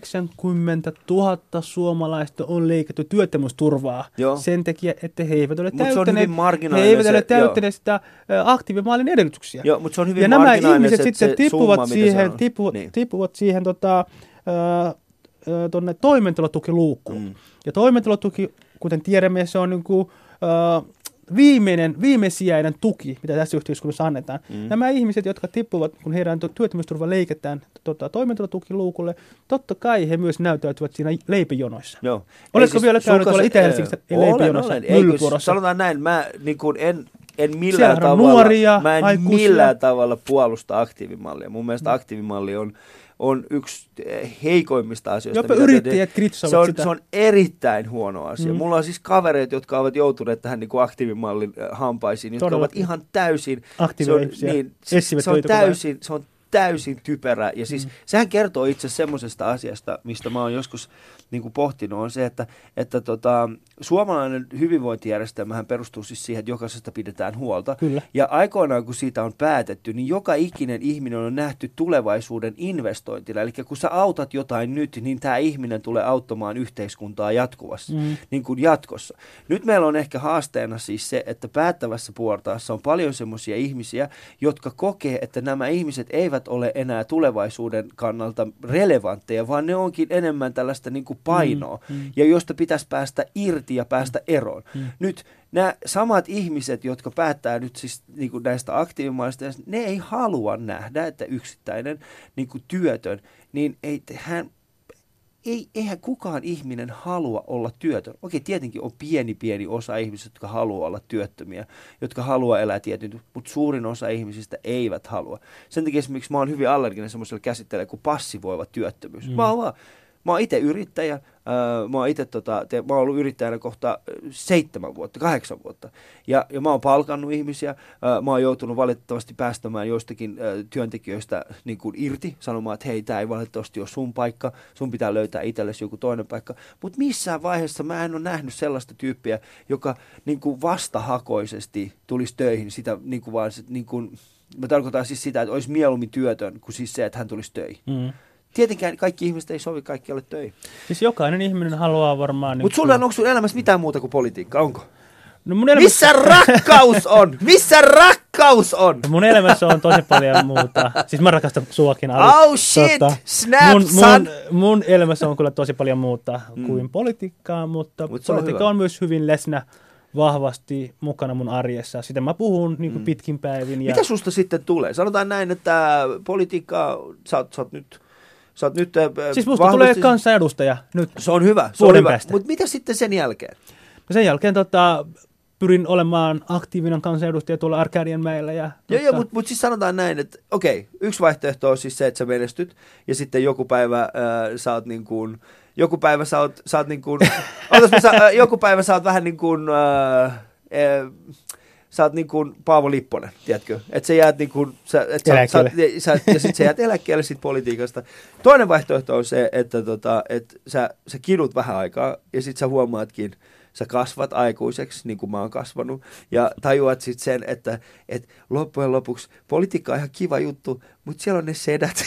kahdeksankymmentätuhatta suomalaista on leikattu työttömyysturvaa Joo. sen takia, että he eivät ole täyttäneet, he eivät ole täyttäneet sitä aktiivimallin edellytyksiä. Joo, mutta se on hyvin ja nämä ihmiset se, sitten se tippuvat summa, siihen, tippuvat, niin. tippuvat siihen tota, äh, tonne toimeentulotukiluukkuun. Mm. Ja toimeentulotuki, kuten tiedämme, se on niin kuin, äh, viimeinen, viimesijainen tuki, mitä tässä yhteiskunnassa annetaan. Mm. Nämä ihmiset, jotka tippuvat, kun heidän työttömyysturva leiketään tota, toimeentulotukiluukulle, totta kai he myös näyttäytyvät siinä leipäjonoissa. Joo. Oletko siis vielä käynyt tuolla Itä-Helsingissä leipäjonossa? Myllypuorossa? Sanotaan näin, mä niin kuin en... En millään, tavalla, nuoria, mä en aikuisia. millään tavalla puolusta aktiivimallia. Mun mielestä aktiivimalli on, on yksi heikoimmista asioista. Jopa yrittäjät kritisoivat sitä. Se on erittäin huono asia. Mm. Mulla on siis kavereita, jotka ovat joutuneet tähän niin kuin aktiivimallin hampaisiin, jotka Todella. ovat ihan täysin... Se on, niin, siis, se, on täysin se on täysin typerä. Ja siis mm. sehän kertoo itse semmoisesta asiasta, mistä mä oon joskus niin kuin pohtinut, on se, että, että tota, suomalainen hyvinvointijärjestelmähän perustuu siis siihen, että jokaisesta pidetään huolta. Kyllä. Ja aikoinaan, kun siitä on päätetty, niin joka ikinen ihminen on nähty tulevaisuuden investointina. Eli kun sä autat jotain nyt, niin tämä ihminen tulee auttamaan yhteiskuntaa jatkuvasti, mm. niin kuin jatkossa. Nyt meillä on ehkä haasteena siis se, että päättävässä portaassa on paljon semmoisia ihmisiä, jotka kokee, että nämä ihmiset eivät ole enää tulevaisuuden kannalta relevantteja, vaan ne onkin enemmän tällaista niin kuin painoa, mm. Mm. ja josta pitäisi päästä irti ja päästä eroon. Mm. Nyt nämä samat ihmiset, jotka päättää nyt siis niin kuin näistä aktiivimaista, ne ei halua nähdä, että yksittäinen niin kuin työtön, niin ei, hän, ei, eihän kukaan ihminen halua olla työtön. Okei, tietenkin on pieni pieni osa ihmisistä, jotka haluaa olla työttömiä, jotka haluaa elää tietyn, mutta suurin osa ihmisistä eivät halua. Sen takia esimerkiksi mä oon hyvin allerginen semmoiselle käsitteelle kuin passivoiva työttömyys. Mm. Mä oon vaan Mä oon itse yrittäjä, äh, mä oon itse tota, te, mä oon ollut yrittäjänä kohta seitsemän vuotta, kahdeksan vuotta. Ja, ja mä oon palkannut ihmisiä, äh, mä oon joutunut valitettavasti päästämään joistakin äh, työntekijöistä niin kuin irti, sanomaan, että hei, tää ei valitettavasti ole sun paikka, sun pitää löytää itsellesi joku toinen paikka. Mutta missään vaiheessa mä en ole nähnyt sellaista tyyppiä, joka niin kuin vastahakoisesti tulisi töihin, sitä niin kuin vaan, niin kuin, mä tarkoitan siis sitä, että olisi mieluummin työtön kuin siis se, että hän tulisi töihin. Mm. Tietenkään kaikki ihmiset ei sovi kaikkialle töihin. Siis jokainen ihminen haluaa varmaan... Mutta sulla on, onko sun elämässä mitään muuta kuin politiikka, onko? No mun elämässä... Missä rakkaus on? Missä rakkaus on? No mun elämässä on tosi paljon muuta. Siis mä rakastan suakin. Oh shit, tota, snap mun, son! Mun, mun elämässä on kyllä tosi paljon muuta mm. kuin politiikkaa, mutta Mut politiikka on, on myös hyvin läsnä vahvasti mukana mun arjessa. Sitä mä puhun niin kuin mm. pitkin päivin. Ja... Mitä susta sitten tulee? Sanotaan näin, että politiikkaa, sä oot, sä oot nyt... Sä oot nyt, äh, siis musta vahvasti... tulee kansanedustaja nyt. Se on hyvä, se on hyvä. Mutta mitä sitten sen jälkeen? No sen jälkeen tota, pyrin olemaan aktiivinen kansanedustaja tuolla Arkadianmäellä. Ja, joo, joo, mutta mut siis sanotaan näin, että okei, yksi vaihtoehto on siis se, että sä menestyt ja sitten joku päivä äh, sä oot niin kuin, joku päivä sä oot, sä oot niin kuin, otas, sä, äh, joku päivä sä oot vähän niin kuin, äh, äh, sä oot niin kuin Paavo Lipponen, tiedätkö? Että sä jäät niin kuin, sä, et sä, sä, sä, ja sit sä jäät eläkkeelle siitä politiikasta. Toinen vaihtoehto on se, että tota, et sä, sä kidut vähän aikaa ja sit sä huomaatkin, sä kasvat aikuiseksi, niin kuin mä oon kasvanut, ja tajuat sitten sen, että et loppujen lopuksi politiikka on ihan kiva juttu, mutta siellä on ne sedät,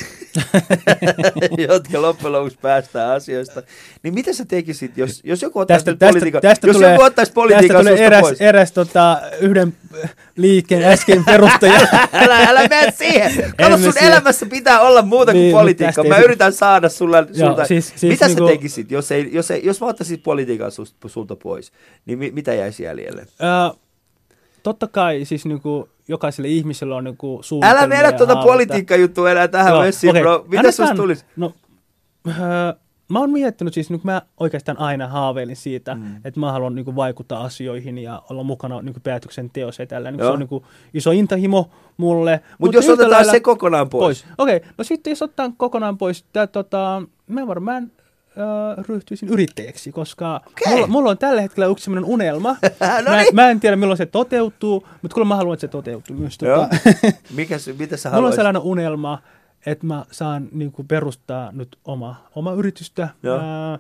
jotka loppujen lopuksi päästään asioista. Niin mitä sä tekisit, jos, jos joku ottaisi tästä, politiikan, tästä jos tulee, joku ottaisi politiikan susta eräs, pois? eräs tota, yhden liikkeen äsken perustaja. älä, älä mene siihen. Kato, sun siihen. Elämässä pitää olla muuta niin, kuin politiikka. Mä yritän saada sulla, sulta. Joo, siis, siis mitä niinku... sä tekisit, jos, ei, jos, ei, jos mä ottaisit politiikan sulta, sulta pois, niin mi, mitä jäisi jäljelle? Uh, totta kai siis niinku... Jokaiselle ihmisellä on niinku suunnitelmia. Älä mene tuota politiikkajuttua enää tähän messiin, okay. Bro. Mitä susta tulisi? No, äh, mä oon miettinyt siis, niin mä oikeastaan aina haaveilin siitä, mm. että mä haluan niinku vaikuttaa asioihin ja olla mukana niinku päätöksenteossa ja tällä. Niin se on niinku iso intahimo mulle. Mut, Mut jos otetaan lailla... se kokonaan pois. pois. Okei, okay. No sitten jos otetaan kokonaan pois, tää, tota, mä varmaan äh, ryhtyisin yrittäjäksi, koska okay. mulla, mulla on tällä hetkellä yksi sellainen unelma. no mä, niin. mä en tiedä, milloin se toteutuu, mutta kyllä mä haluan, että se toteutuu myös. Tota. Mikä, mitä sä mulla haluaisit? on sellainen unelma, että mä saan niin kuin, perustaa nyt oma, oma yritystä. Ää,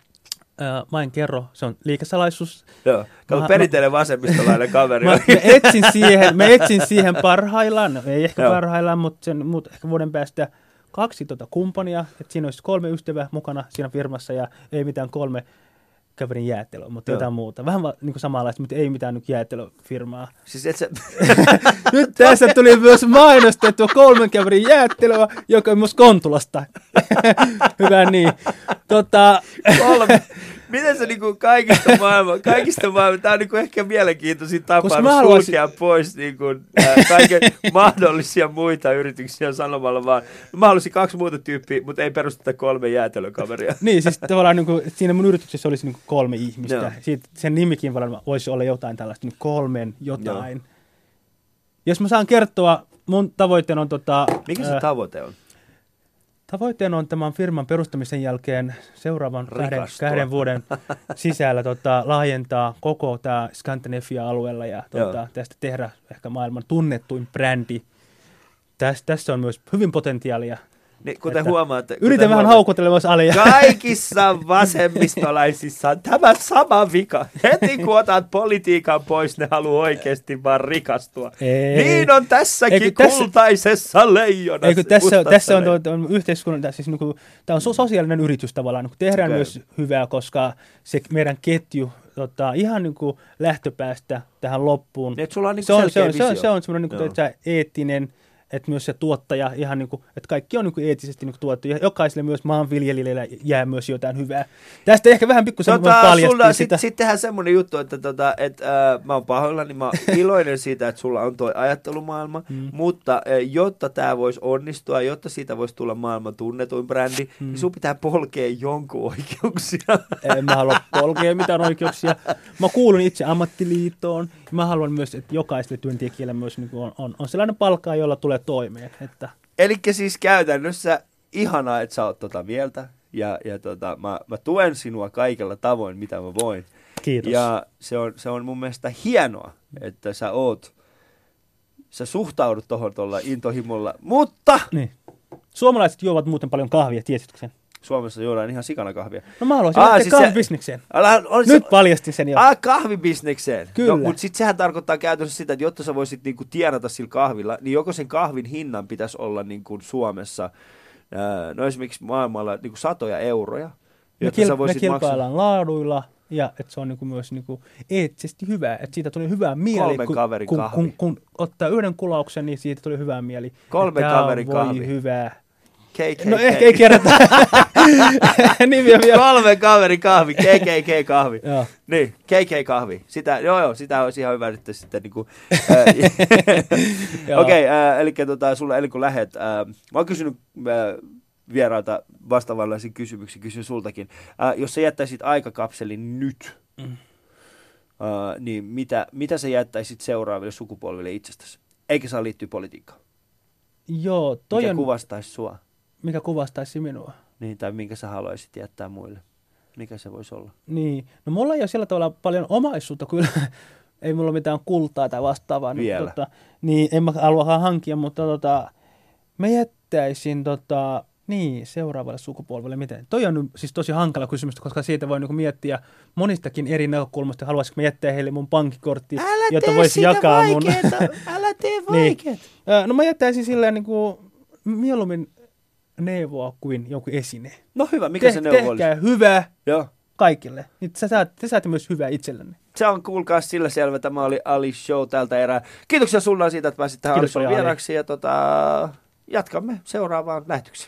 ää, mä en kerro, se on liikesalaisuus. Joo, kato perinteinen vasemmistolainen kaveri. mä, mä, etsin siihen, mä etsin siihen parhaillaan, no, ei ehkä Joo. parhaillaan, mutta, sen, mutta ehkä vuoden päästä kaksi tota, kumppania, että siinä olisi kolme ystävää mukana siinä firmassa ja ei mitään kolme kaverin jäätelöä, mutta Joo. jotain muuta. Vähän va, niin kuin samanlaista, mutta ei mitään nyt jäätelöfirmaa. Siis et sä... Nyt tässä tuli myös mainostettua kolmen kaverin jäätelöä, joka on myös Kontulasta. Hyvä niin. Tota... Kolme. Miten se niinku kaikista maailman, kaikista maailman, tämä on niinku ehkä mielenkiintoisin tapa sulkea haluaisin... pois niinku, äh, kaiken mahdollisia muita yrityksiä sanomalla vaan, mä haluaisin kaksi muuta tyyppiä, mutta ei perusteta kolme jäätelökaveria. Niin, siis tavallaan niinku, siinä mun yrityksessä olisi niinku kolme ihmistä. No. Siitä, sen nimikin voisi olla jotain tällaista, niinku kolmen jotain. No. Jos mä saan kertoa, mun tavoitteena on tota... Mikä se äh, tavoite on? Tavoitteena on tämän firman perustamisen jälkeen seuraavan kahden, kahden vuoden sisällä tota, laajentaa koko tämä Skandinavia-alueella ja tota, tästä tehdä ehkä maailman tunnettuin brändi. Täs, tässä on myös hyvin potentiaalia Niin, kuten huomaatte. Yritän vähän haukutella myös Alia. Kaikissa vasemmistolaisissa on tämä sama vika. Heti kun otat politiikan pois, ne haluaa oikeasti vaan rikastua. Ei. Niin on tässäkin Eikö tässä, kultaisessa leijonassa. Eikö tässä, tässä on, tuo, on yhteiskunnan, siis niin kuin, tämä on sosiaalinen yritys tavallaan, niin tehdään okay. myös hyvää, koska se meidän ketju tota, ihan niin kuin lähtöpäästä tähän loppuun. Niin, sulla on niin se, on, se, on, visio. se on se on semmoinen niin kuin, eettinen, että myös se tuottaja, ihan niin kuin, että kaikki on niin kuin eettisesti niin kuin tuotettu, ja jokaiselle myös maanviljelijälle jää myös jotain hyvää. Tästä ehkä vähän pikkusen tota, paljastin sitä. Sitten tehdään semmoinen juttu, että tota, et, äh, mä oon pahoillani, mä oon iloinen siitä, että sulla on toi ajattelumaailma, mm. mutta äh, jotta tämä voisi onnistua, jotta siitä voisi tulla maailman tunnetuin brändi, mm. niin sun pitää polkea jonkun oikeuksia. En mä halua polkea mitään oikeuksia. Mä kuulun itse ammattiliittoon, ja mä haluan myös, että jokaiselle työntekijälle myös niin kuin on, on, on sellainen palkka, jolla tulee toimeen. Että. Elikkä siis käytännössä ihanaa, että sä oot tota mieltä ja, ja tota, mä, mä tuen sinua kaikella tavoin, mitä mä voin. Kiitos. Ja se on, se on mun mielestä hienoa, että sä oot, sä suhtaudut tohon tuolla intohimolla, mutta... Niin. Suomalaiset juovat muuten paljon kahvia, tiesitkö sen? Suomessa juodaan ihan sikana kahvia. No mä haluaisin lähteä siis kahvibisnekseen. Se... Nyt paljastin sen jo. Ah, kahvibisnekseen. Kyllä. No, mutta sitten sehän tarkoittaa käytännössä sitä, että jotta sä voisit niinku tienata sillä kahvilla, niin joko sen kahvin hinnan pitäisi olla niinku Suomessa, ää, no esimerkiksi maailmalla niinku satoja euroja. Me, kil- me kilpaillaan maksaa laaduilla ja että se on niinku myös niinku eettisesti hyvää, että siitä tuli hyvää mieli. Kolmen kaverin kun, kahvi. Kun, kun, kun ottaa yhden kulauksen, niin siitä tuli hyvää mieli. Kolmen kaverin kahvi. Voi hyvää. K K K. No ehkä ei kerrota nimiä vielä. Kolmen kaverin kahvi, K K K kahvi. Joo. Niin, K K kahvi. Sitä, joo joo, sitä olisi ihan hyvä nyt sitten niinku. Okei, eli tota, sulle ennen kuin lähet, ää, mä oon kysynyt ää, vierailta vastaavanlaisia kysymyksiä, kysyn sultakin. Ää, jos sä jättäisit aikakapselin nyt, mm. ää, niin mitä, mitä sä jättäisit seuraaville sukupolville itsestäsi? Eikä saa liittyä politiikkaan. Joo, toi mikä on... kuvastaisi sua? Mikä kuvastaisi minua? Niin, tai minkä sä haluaisit jättää muille? Mikä se voisi olla? Niin, no mulla ei ole sillä tavalla paljon omaisuutta kyllä. Ei mulla mitään kultaa tai vastaavaa. Vielä. Niin, tota, niin en mä halua hankkia, mutta tota, mä jättäisin tota, niin, seuraavalle sukupolvelle. Miten? Toi on siis tosi hankala kysymys, koska siitä voi niinku miettiä monistakin eri näkökulmasta. Haluaisinko mä jättää heille mun pankkikortti, älä jota voisi jakaa mun... Älä tee vaikeet! Niin. No mä jättäisin silleen niinku mieluummin neuvoa kuin joku esine. No hyvä, mikä Te- se neuvo olisi? Tehkää hyvä Joo. kaikille. Niin sä saat, te saatte myös hyvää itsellenne. Se on, kuulkaa sillä selvä. Tämä oli Ali Show tältä erää. Kiitoksia sulla siitä, että pääsit tähän Ali Show vieraksi. Ja tota, jatkamme seuraavaan lähetykseen.